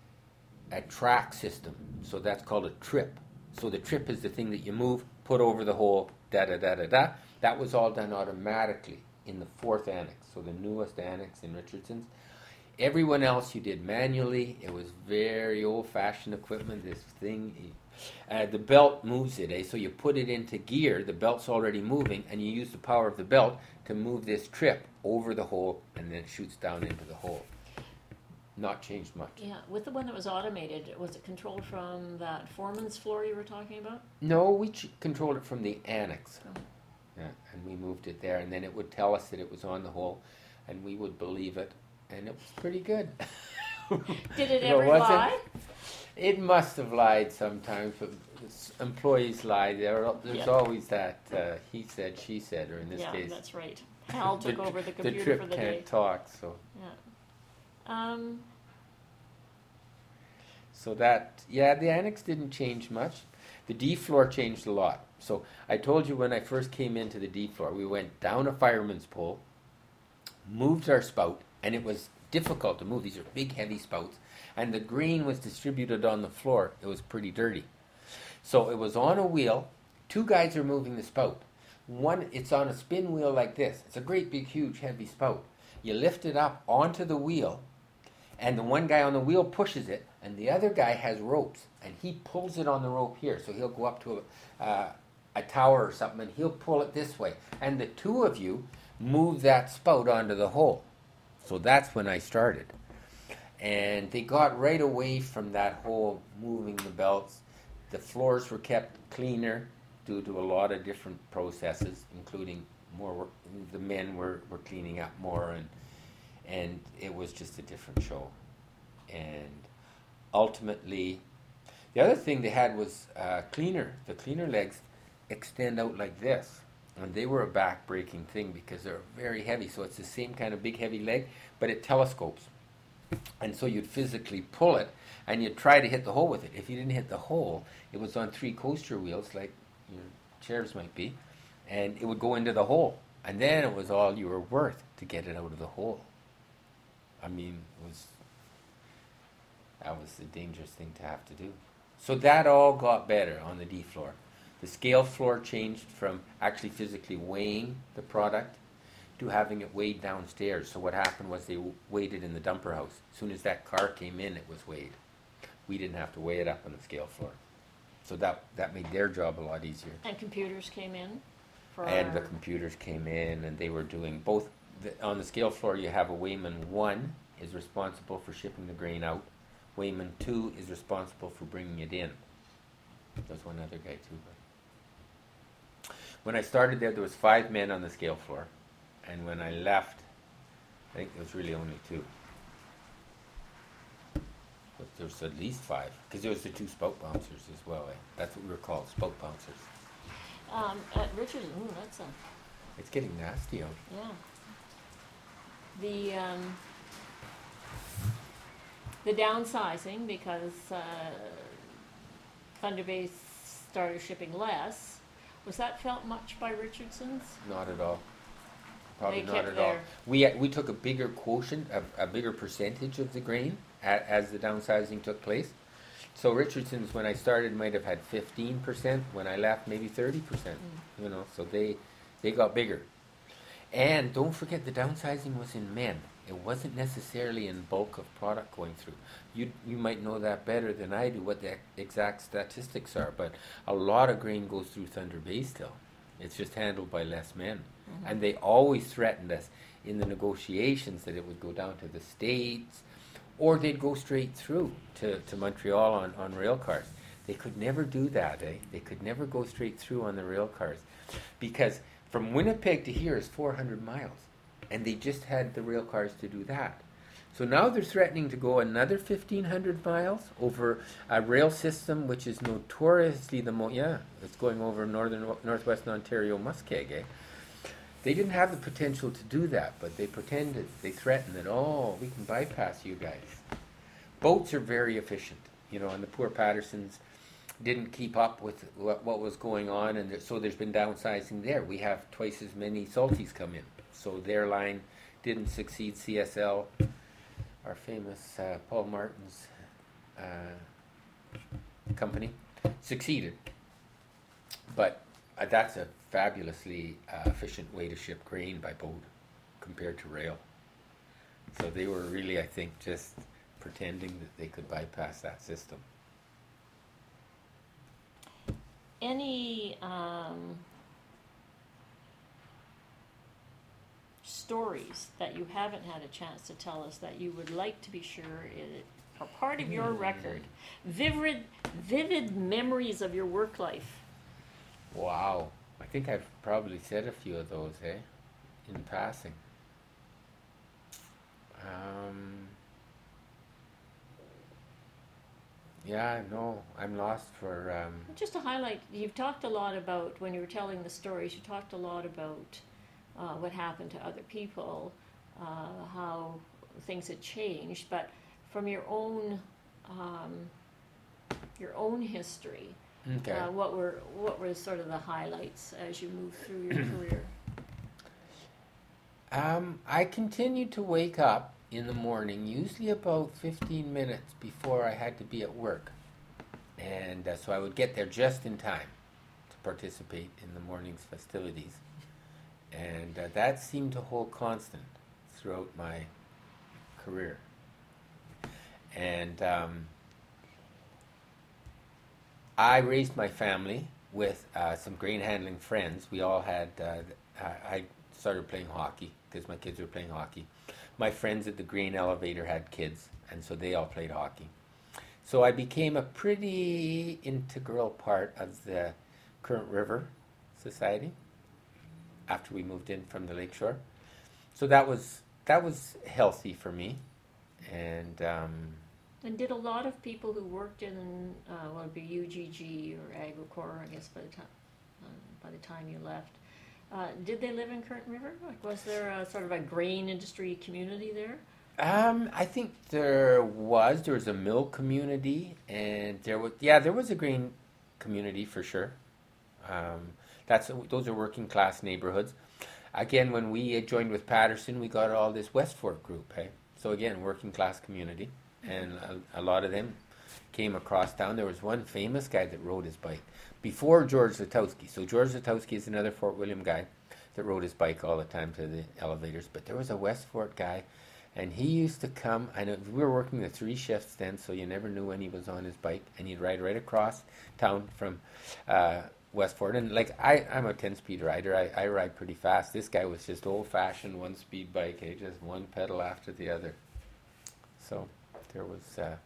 a track system. So that's called a trip. So the trip is the thing that you move, put over the hole, da da da da da. That was all done automatically in the fourth annex. So the newest annex in Richardson's. Everyone else you did manually. It was very old-fashioned equipment. This thing, uh, the belt moves it. Eh? So you put it into gear. The belt's already moving, and you use the power of the belt to move this trip over the hole, and then it shoots down into the hole. Not changed much. Yeah, with the one that was automated, was it controlled from that foreman's floor you were talking about? No, we ch- controlled it from the annex. Oh. Yeah, and we moved it there, and then it would tell us that it was on the hole, and we would believe it. And it was pretty good. Did it If ever wasn't, lie? It must have lied sometimes, but s- employees lie. There, there's Yeah. always that uh, he said, she said, or in this Yeah, case, that's right. Hal took the, over the the computer trip for the can't day. talk. So, Yeah. Um, so that yeah, the annex didn't change much. The D floor changed a lot. So I told you when I first came into the D floor, we went down a fireman's pole, moved our spout. And it was difficult to move. These are big, heavy spouts. And the grain was distributed on the floor. It was pretty dirty. So it was on a wheel. Two guys are moving the spout. One, it's on a spin wheel like this. It's a great, big, huge, heavy spout. You lift it up onto the wheel, and the one guy on the wheel pushes it, and the other guy has ropes, and he pulls it on the rope here. So he'll go up to a, uh, a tower or something, and he'll pull it this way. And the two of you move that spout onto the hole. So that's when I started. And they got right away from that whole moving the belts. The floors were kept cleaner due to a lot of different processes, including more work. The men were, were cleaning up more, and and it was just a different show. And ultimately, the other thing they had was uh, cleaner. The cleaner legs extend out like this. And they were a back-breaking thing because they're very heavy. So it's the same kind of big, heavy leg, but it telescopes. And so you'd physically pull it, and you'd try to hit the hole with it. If you didn't hit the hole, it was on three coaster wheels, like your chairs might be, and it would go into the hole. And then it was all you were worth to get it out of the hole. I mean, it was that was a dangerous thing to have to do. So that all got better on the D floor. The scale floor changed from actually physically weighing the product to having it weighed downstairs. So what happened was they weighed it in the dumper house. As soon as that car came in, it was weighed. We didn't have to weigh it up on the scale floor. So that that made their job a lot easier. and computers came in for And the our- computers came in, and they were doing both. The, on the scale floor, you have a weighman one is responsible for shipping the grain out. Weighman two is responsible for bringing it in. There's one other guy too. But when I started there, there was five men on the scale floor, and when I left, I think there was really only two. But there was at least five, because there was the two spout bouncers as well. Eh? That's what we were called, spout bouncers. Um, at Richards, ooh, that's a, It's getting nasty out. yeah. The, um, the downsizing, because uh, Thunder Bay started shipping less, was that felt much by Richardson's? Not at all. Probably They not kept at all. their- We we took a bigger quotient, a, a bigger percentage of the grain a, as the downsizing took place. So Richardson's, when I started, might have had fifteen percent. When I left, maybe thirty percent. Mm. You know, so they they got bigger. And don't forget, the downsizing was in men. It wasn't necessarily in bulk of product going through. You you might know that better than I do, what the exact statistics are. But a lot of grain goes through Thunder Bay still. It's just handled by less men. Mm-hmm. And they always threatened us in the negotiations that it would go down to the States, or they'd go straight through to, to Montreal on, on rail cars. They could never do that, eh? They could never go straight through on the rail cars. Because from Winnipeg to here is four hundred miles. And they just had the rail cars to do that. So now they're threatening to go another fifteen hundred miles over a rail system which is notoriously the most, yeah, it's going over northern, northwestern Ontario Muskeg, eh? They didn't have the potential to do that, but they pretended, they threatened that, oh, we can bypass you guys. Boats are very efficient, you know, and the poor Pattersons didn't keep up with what, what was going on, and there, so there's been downsizing there. We have twice as many salties come in, so their line didn't succeed. C S L, our famous uh, Paul Martin's uh, company, succeeded, but uh, that's a fabulously uh, efficient way to ship grain by boat compared to rail. So they were really, I think, just pretending that they could bypass that system. Any um, stories that you haven't had a chance to tell us that you would like to be sure is, are part of your Hmm. record? Vivid, vivid memories of your work life. Wow. I think I've probably said a few of those, eh? In passing. Um, yeah, no, I'm lost for... Um, Just to highlight, you've talked a lot about, when you were telling the stories, you talked a lot about uh, what happened to other people, uh, how things had changed, but from your own, um, your own history, okay. uh, what were what were sort of the highlights as you moved through your career? Um, I continued to wake up in the morning, usually about fifteen minutes before I had to be at work. And uh, so I would get there just in time to participate in the morning's festivities. And uh, that seemed to hold constant throughout my career. And um, I raised my family with uh, some grain handling friends. We all had, uh, I started playing hockey because my kids were playing hockey. My friends at the grain elevator had kids, and so they all played hockey. So I became a pretty integral part of the Current River Society after we moved in from the lakeshore. So that was that was healthy for me. And um, And did a lot of people who worked in, uh, well, it'd be U G G or Agricor, I guess, by the time uh, by the time you left, uh, did they live in Curtin River? Like, was there a sort of a grain industry community there? Um, I think there was. There was a mill community, and there was yeah, there was a grain community for sure. Um, that's those are working class neighborhoods. Again, when we joined with Patterson, we got all this Westfort group. Hey, so again, working class community, and a, a lot of them came across town. There was one famous guy that rode his bike before George Zatowski. So George Zatowski is another Fort William guy that rode his bike all the time to the elevators. But there was a Westfort guy. And he used to come, I know we were working the three shifts then, so you never knew when he was on his bike, and he'd ride right across town from uh, Westfort. And like, I, I'm a ten-speed rider, I, I ride pretty fast. This guy was just old-fashioned one-speed bike, eh? Just one pedal after the other. So there was, uh,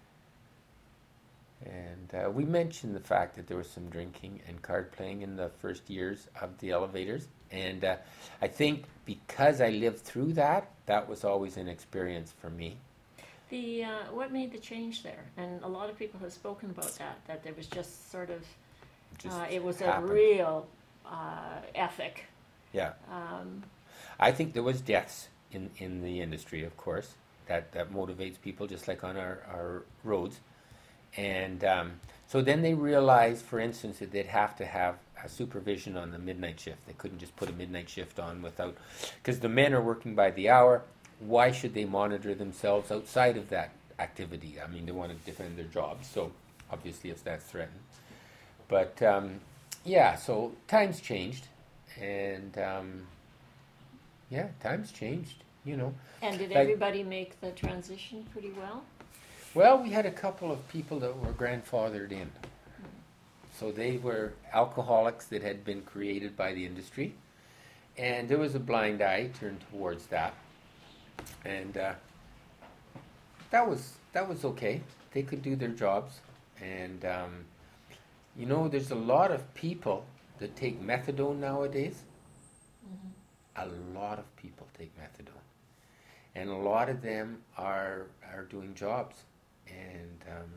and uh, we mentioned the fact that there was some drinking and card playing in the first years of the elevators. And uh, I think because I lived through that, that was always an experience for me. The uh, what made the change there? And a lot of people have spoken about that. That there was just sort of, Just uh, it was happened. a real uh, ethic. Yeah. Um, I think there was deaths in, in the industry, of course. that, that motivates people, just like on our, our roads. And um, so then they realized, for instance, that they'd have to have a supervision on the midnight shift. They couldn't just put a midnight shift on without, because the men are working by the hour. Why should they monitor themselves outside of that activity? I mean, they want to defend their jobs, so obviously if that's threatened. But um, yeah, so times changed, and um, yeah, times changed, you know. And did Like- everybody make the transition pretty well? Well, we had a couple of people that were grandfathered in. So they were alcoholics that had been created by the industry, and there was a blind eye turned towards that, and uh, that was that was okay. They could do their jobs, and um, you know, there's a lot of people that take methadone nowadays. Mm-hmm. A lot of people take methadone, and a lot of them are are doing jobs, and um,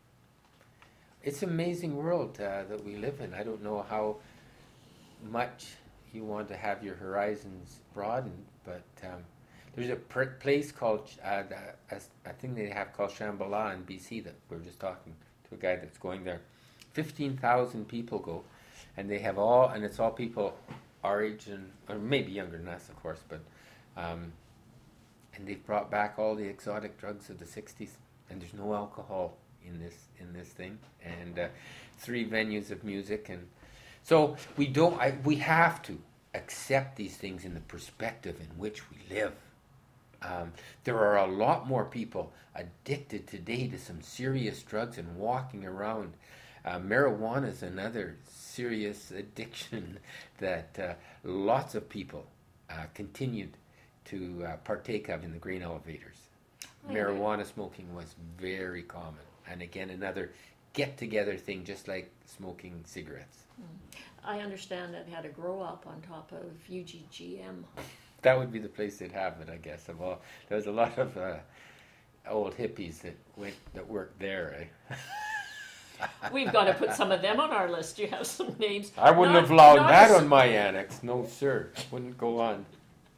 it's an amazing world uh, that we live in. I don't know how much you want to have your horizons broadened, but um, there's a pr- place called, uh, the, a, a thing they have called Shambhala in B C that we were just talking to a guy that's going there. fifteen thousand people go, and they have all, and it's all people our age, and or maybe younger than us, of course, but um, and they've brought back all the exotic drugs of the sixties, and there's no alcohol in this in this thing, and uh, three venues of music, and so we don't I, we have to accept these things in the perspective in which we live. Um, there are a lot more people addicted today to some serious drugs and walking around. Uh, marijuana is another serious addiction that uh, lots of people uh, continued to uh, partake of in the grain elevators. Oh, yeah. Marijuana smoking was very common. And again, another get-together thing, just like smoking cigarettes. I understand that they had to grow up on top of U G G M. That would be the place they'd have it, I guess. Of all, there was a lot of uh, old hippies that went that worked there. Eh? We've got to put some of them on our list. You have some names. I wouldn't Not- have allowed not that as- on my annex. No, sir. Wouldn't go on.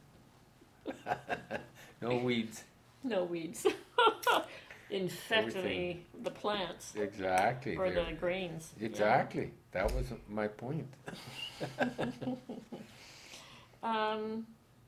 No weeds. No weeds. Infect the, Everything. the plants Exactly. or There- the grains. Yeah. Exactly. That was my point. Um,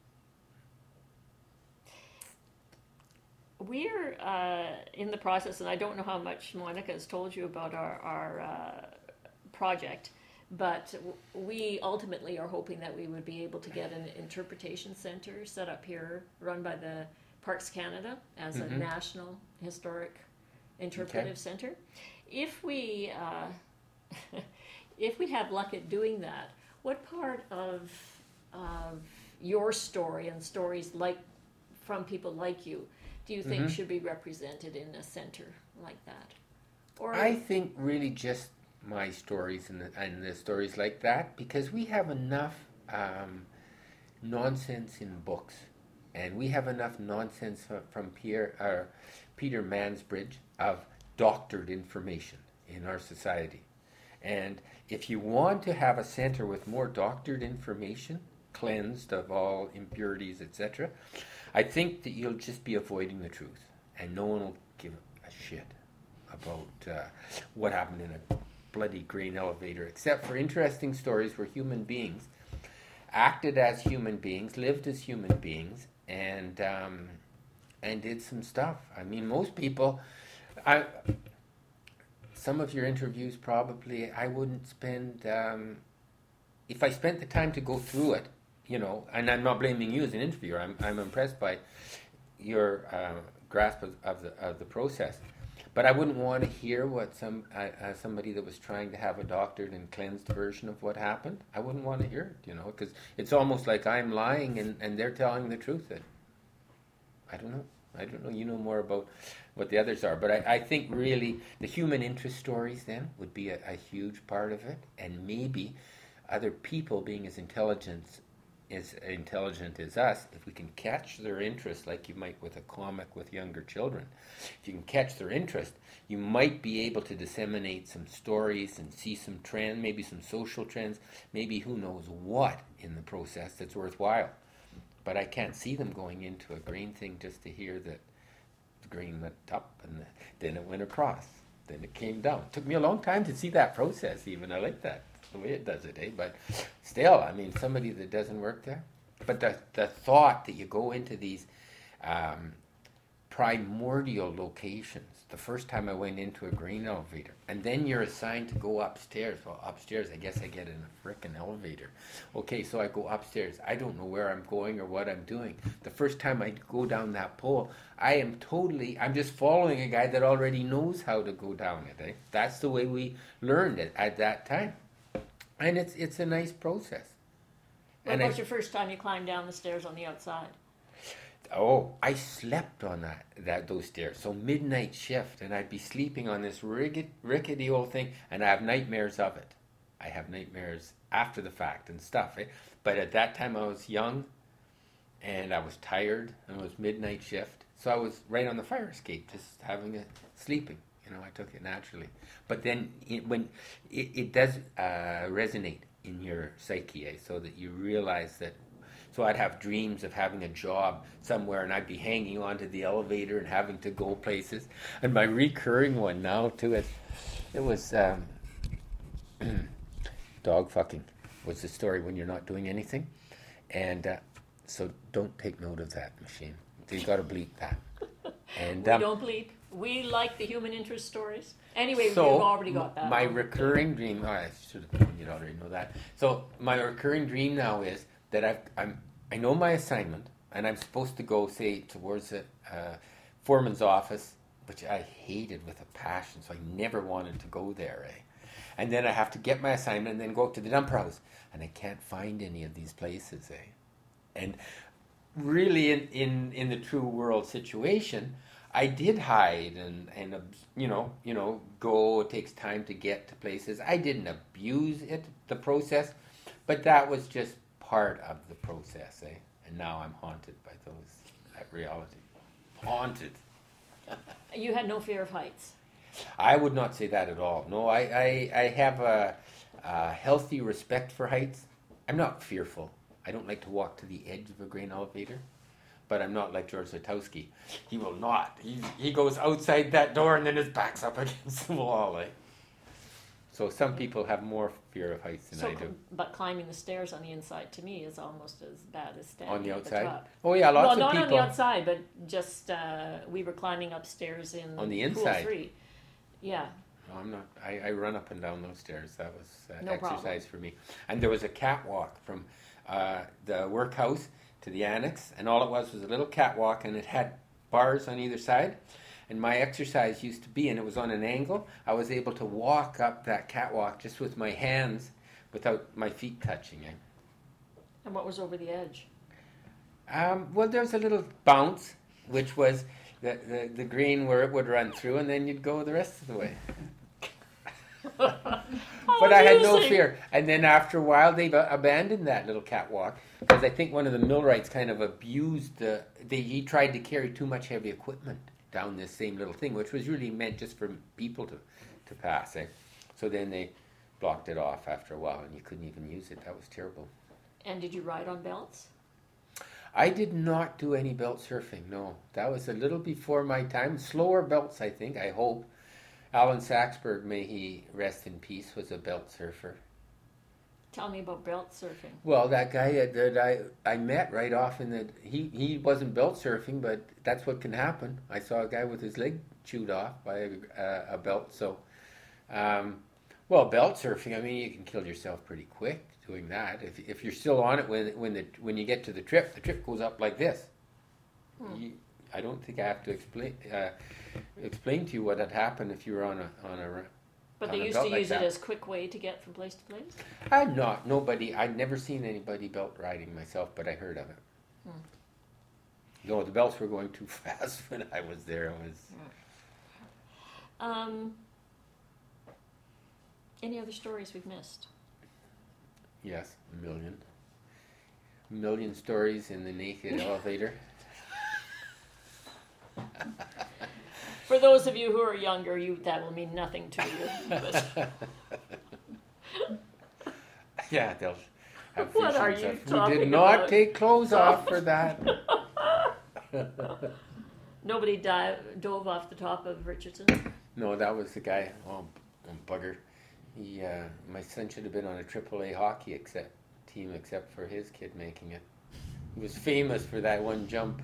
we're uh, in the process, and I don't know how much Monica has told you about our, our uh, project, but w- we ultimately are hoping that we would be able to get an interpretation center set up here, run by the Parks Canada as Mhm. a national historic interpretive Okay. center. If we uh, if we have luck at doing that, what part of of your story and stories like from people like you do you think Mhm. should be represented in a center like that? Or I think really just my stories and the, and the stories like that, because we have enough um, nonsense in books, and we have enough nonsense fro- from Pierre, uh, Peter Mansbridge of doctored information in our society. And if you want to have a center with more doctored information, cleansed of all impurities, et cetera, I think that you'll just be avoiding the truth, and no one will give a shit about uh, what happened in a bloody grain elevator, except for interesting stories where human beings acted as human beings, lived as human beings, and um, and did some stuff. I mean, most people, I. Some of your interviews probably I wouldn't spend, um, if I spent the time to go through it, you know, and I'm not blaming you as an interviewer, I'm, I'm impressed by your uh, grasp of, of, the, of the process. But I wouldn't want to hear what some uh, uh, somebody that was trying to have a doctored and cleansed version of what happened, I wouldn't want to hear it, you know, because it's almost like I'm lying and, and they're telling the truth. That I don't know. I don't know. You know more about what the others are. But I, I think really the human interest stories then would be a, a huge part of it. And maybe other people being as intelligent as intelligent as us, if we can catch their interest, like you might with a comic with younger children, if you can catch their interest, you might be able to disseminate some stories and see some trend, maybe some social trends, maybe who knows what in the process that's worthwhile. But I can't see them going into a grain thing just to hear that The green went up, and then it went across. Then it came down. It took me a long time to see that process even. I like that, the way it does it, eh? But still, I mean, somebody that doesn't work there. But the, the thought that you go into these um, primordial locations, the first time I went into a grain elevator, and then you're assigned to go upstairs. Well, upstairs, I guess I get in a frickin' elevator. Okay, so I go upstairs. I don't know where I'm going or what I'm doing. The first time I go down that pole, I am totally, I'm just following a guy that already knows how to go down it. Eh? That's the way we learned it at that time. And it's it's a nice process. What and about I, your first time you climbed down the stairs on the outside? Oh, I slept on that, that those stairs. So midnight shift, and I'd be sleeping on this rickety, rickety old thing, and I have nightmares of it. I have nightmares after the fact and stuff. Eh? But at that time, I was young, and I was tired, and it was midnight shift. So I was right on the fire escape, just having a sleeping. You know, I took it naturally. But then it, when it, it does uh, resonate in your psyche, eh? So that you realize that. So I'd have dreams of having a job somewhere, and I'd be hanging onto the elevator and having to go places. And my recurring one now too is, it was um, dog fucking was the story when you're not doing anything, and uh, so don't take note of that, machine. You got to bleep that. And we um, don't bleep. We like the human interest stories. Anyway, so we've already got that. my one. recurring dream. Oh, I should have told you to already know that. So my recurring dream now is that I've, I'm, I know my assignment, and I'm supposed to go, say, towards a uh, foreman's office, which I hated with a passion, so I never wanted to go there, eh? And then I have to get my assignment and then go up to the dumper house, and I can't find any of these places, eh? And really, in, in, in the true world situation, I did hide and, and you know, you know, go. It takes time to get to places. I didn't abuse it, the process, but that was just part of the process, eh? And now I'm haunted by those, that reality. Haunted. You had no fear of heights. I would not say that at all. No, I, I, I have a, a healthy respect for heights. I'm not fearful. I don't like to walk to the edge of a grain elevator, but I'm not like George Zotowski. He will not. He, he goes outside that door and then his back's up against the wall, eh? So some people have more fear of heights than So, I do. but climbing the stairs on the inside to me is almost as bad as standing On the at outside? the top. Oh yeah, lots well, of not people. on the outside, but just uh, we were climbing upstairs in On the pool inside? three. Yeah. No, I'm not. I, I run up and down those stairs. That was uh, No exercise for me. And there was a catwalk from uh, the workhouse to the annex, and all it was was a little catwalk, and it had bars on either side. And my exercise used to be, and it was on an angle, I was able to walk up that catwalk just with my hands without my feet touching it. And what was over the edge? Um, well, there was a little bounce, which was the, the, the green where it would run through, and then you'd go the rest of the way. But I had no fear. And then after a while, they've uh, abandoned that little catwalk, because I think one of the millwrights kind of abused the, they, he tried to carry too much heavy equipment down this same little thing, which was really meant just for people to, to pass. Eh? So then they blocked it off after a while, and you couldn't even use it. That was terrible. And did you ride on belts? I did not do any belt surfing, no. That was a little before my time. Slower belts, I think, I hope. Alan Saxberg, may he rest in peace, was a belt surfer. Tell me about belt surfing. Well, that guy that I, I met right off in the... He, he wasn't belt surfing, but that's what can happen. I saw a guy with his leg chewed off by a, a, a belt, so... Um, well, belt surfing, I mean, you can kill yourself pretty quick doing that. If if you're still on it when when the when you get to the trip, the trip goes up like this. Hmm. You, I don't think I have to explain uh, explain to you what had happened if you were on a on a. But on they a used belt to like use that. it as a quick way to get from place to place? I'm not. Nobody. I'd never seen anybody belt riding myself, but I heard of it. Hmm. No, the belts were going too fast when I was there. It was. Um. Any other stories we've missed? Yes, a million. A million stories in the naked elevator. For those of you who are younger, you that will mean nothing to you. But yeah, they'll have what are visions you of, talking we did not about? take clothes off for that. Nobody dive, dove off the top of Richardson. No, that was the guy. Oh, bugger. He, uh, my son should have been on a triple A hockey except, team except for his kid making it. He was famous for that one jump.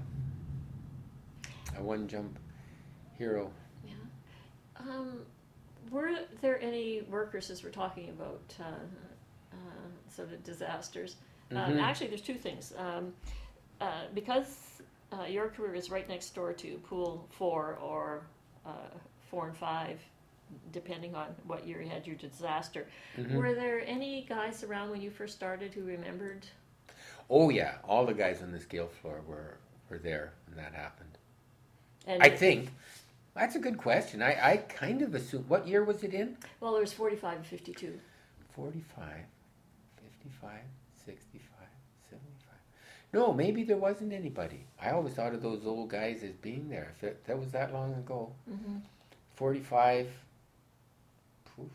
A one jump hero. Yeah. Um, were there any workers, as we're talking about uh, uh, sort of disasters? Mhm. Um, actually, there's two things. Um, uh, because uh, your career is right next door to Pool four or uh, four and five, depending on what year you had your disaster. Mhm. Were there any guys around when you first started who remembered? Oh yeah, all the guys on the scale floor were, were there when that happened. And I think that's a good question. I, I kind of assume. What year was it in? Well, there was forty-five and fifty-two. forty-five, fifty-five, sixty-five, seventy-five. No, maybe there wasn't anybody. I always thought of those old guys as being there. If it, that was that long ago. Mm-hmm. forty-five. Poof.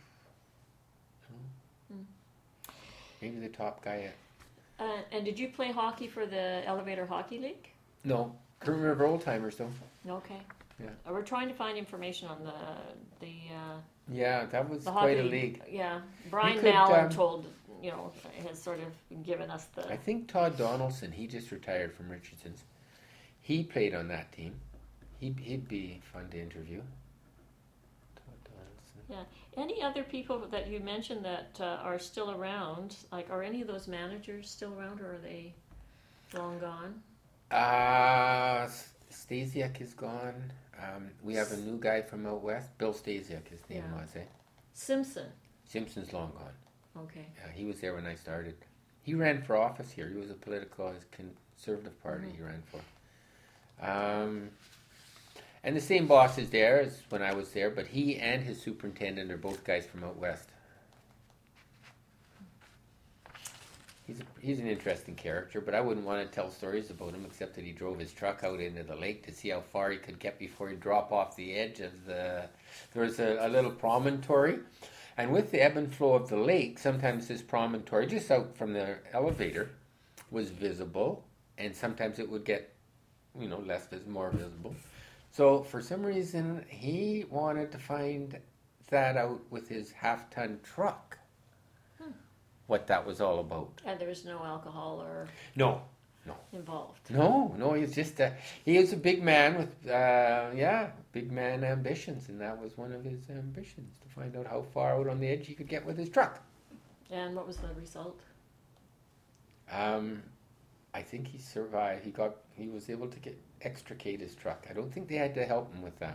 No. Mm. Maybe the top guy at. Uh, and did you play hockey for the Elevator Hockey League? No. Kern River Old Timers, though. Okay. Yeah. Uh, we're trying to find information on the the uh, Yeah, that was the quite hockey a league. Yeah, Brian could, Mallon um, told you know has sort of given us the. I think Todd Donaldson, he just retired from Richardson's. He played on that team. He'd, he'd be fun to interview. Todd Donaldson. Any other people that you mentioned that uh, are still around? Like, are any of those managers still around, or are they long gone? Uh, Stasiak is gone. Um, we have a new guy from out west. Bill Stasiak, his name Yeah. was, eh? Simpson. Simpson's long gone. Okay. Yeah, he was there when I started. He ran for office here. He was a political, his conservative party Mhm. he ran for. Um, and the same boss is there as when I was there, but he and his superintendent are both guys from out west. He's a, he's an interesting character, but I wouldn't want to tell stories about him except that he drove his truck out into the lake to see how far he could get before he'd drop off the edge of the. There was a, a little promontory, and with the ebb and flow of the lake, sometimes this promontory just out from the elevator was visible, and sometimes it would get, you know, less vis- more visible. So for some reason, he wanted to find that out with his half-ton truck. What that was all about. And there was no alcohol or No, involved. no, no. He's just a, he is a big man with uh, yeah, big man ambitions, and that was one of his ambitions to find out how far out on the edge he could get with his truck. And what was the result? Um, I think he survived. He got he was able to get extricate his truck. I don't think they had to help him with that.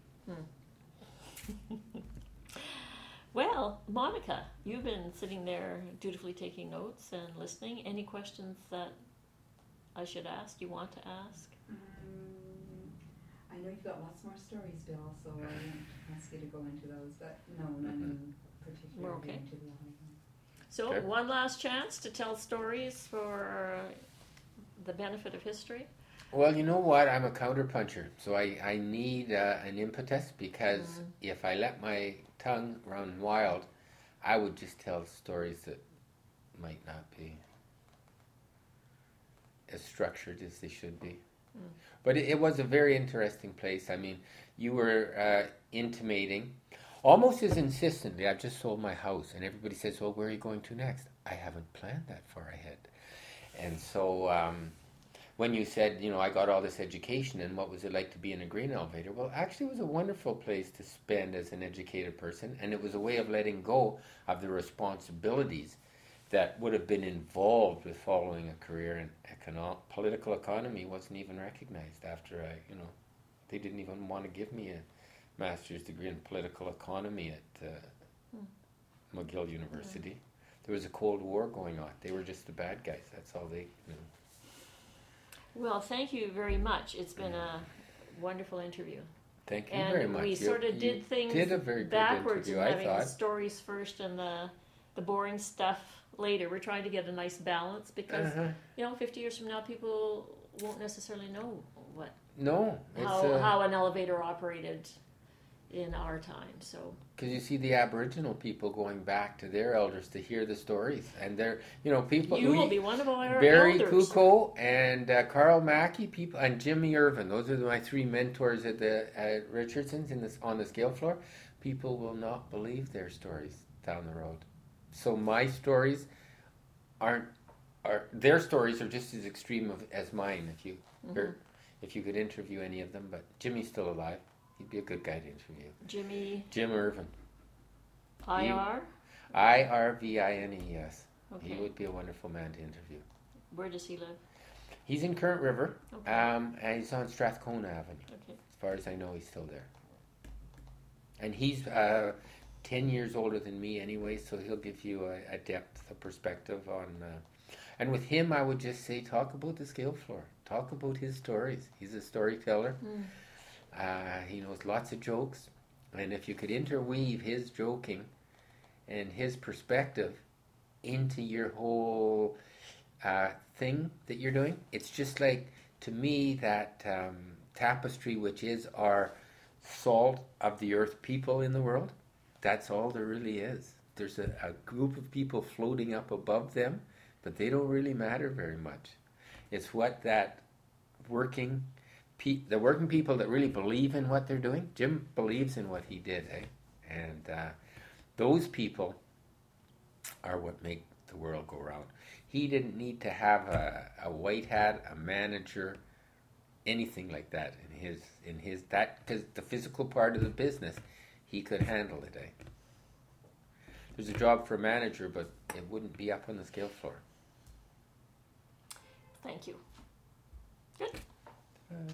Hmm. Well, Monica, you've been sitting there dutifully taking notes and listening. Any questions that I should ask, you want to ask? Um, I know you've got lots more stories, Bill, so I won't ask you to go into those, but no, none particularly We're okay. into the audience. So, Okay. one last chance to tell stories for the benefit of history. Well, you know what? I'm a counterpuncher, so I, I need uh, an impetus because Mhm. if I let my tongue run wild, I would just tell stories that might not be as structured as they should be. Mm. But it, it was a very interesting place. I mean, you were uh, intimating almost as insistently, I've just sold my house, and everybody says, well, where are you going to next? I haven't planned that far ahead. And so um, when you said, you know, I got all this education, and what was it like to be in a grain elevator? Well, actually, it was a wonderful place to spend as an educated person, and it was a way of letting go of the responsibilities that would have been involved with following a career in econo- political economy. Wasn't even recognized after I, you know, they didn't even want to give me a master's degree in political economy at uh, Hmm. McGill University. There was a Cold War going on. They were just the bad guys. That's all they knew. Well, thank you very much. It's been a wonderful interview. Thank you And very much. we You- sort of you did things did a very good backwards interview, and I having the thought. stories first and the the boring stuff later. We're trying to get a nice balance because Uh-huh. you know, fifty years from now, people won't necessarily know what No, it's how uh, how an elevator operated in our time. So Because you see the Aboriginal people going back to their elders to hear the stories, and they're, you know, people. you we- will be one of our Barry elders. Kuko and uh, Carl Mackey, people, and Jimmy Irvin. Those are my three mentors at the at Richardson's in this on the scale floor. People will not believe their stories down the road. So my stories aren't are their stories are just as extreme of, as mine. If you Mhm. or if you could interview any of them, but Jimmy's still alive. He'd be a good guy to interview. Jimmy Jim Irvin, I R. I R V I N E. Yes, Okay. he would be a wonderful man to interview. Where does he live? He's in Current River, Okay. um, and he's on Strathcona Avenue. Okay. As far as I know, he's still there. And he's uh, ten years older than me anyway, so he'll give you a, a depth, a perspective on. Uh, and with him, I would just say, talk about the scale floor. Talk about his stories. He's a storyteller. Mm. Uh, he knows lots of jokes. And if you could interweave his joking and his perspective into your whole uh, thing that you're doing, it's just like, to me, that um, tapestry, which is our salt of the earth people in the world, that's all there really is. There's a, a group of people floating up above them, but they don't really matter very much. It's what that working, pe- the working people that really believe in what they're doing. Jim believes in what he did, eh? And uh, those people are what make the world go round. He didn't need to have a, a white hat, a manager, anything like that in his in his that because the physical part of the business, he could handle it. Eh? There's a job for a manager, but it wouldn't be up on the scale floor. Thank you.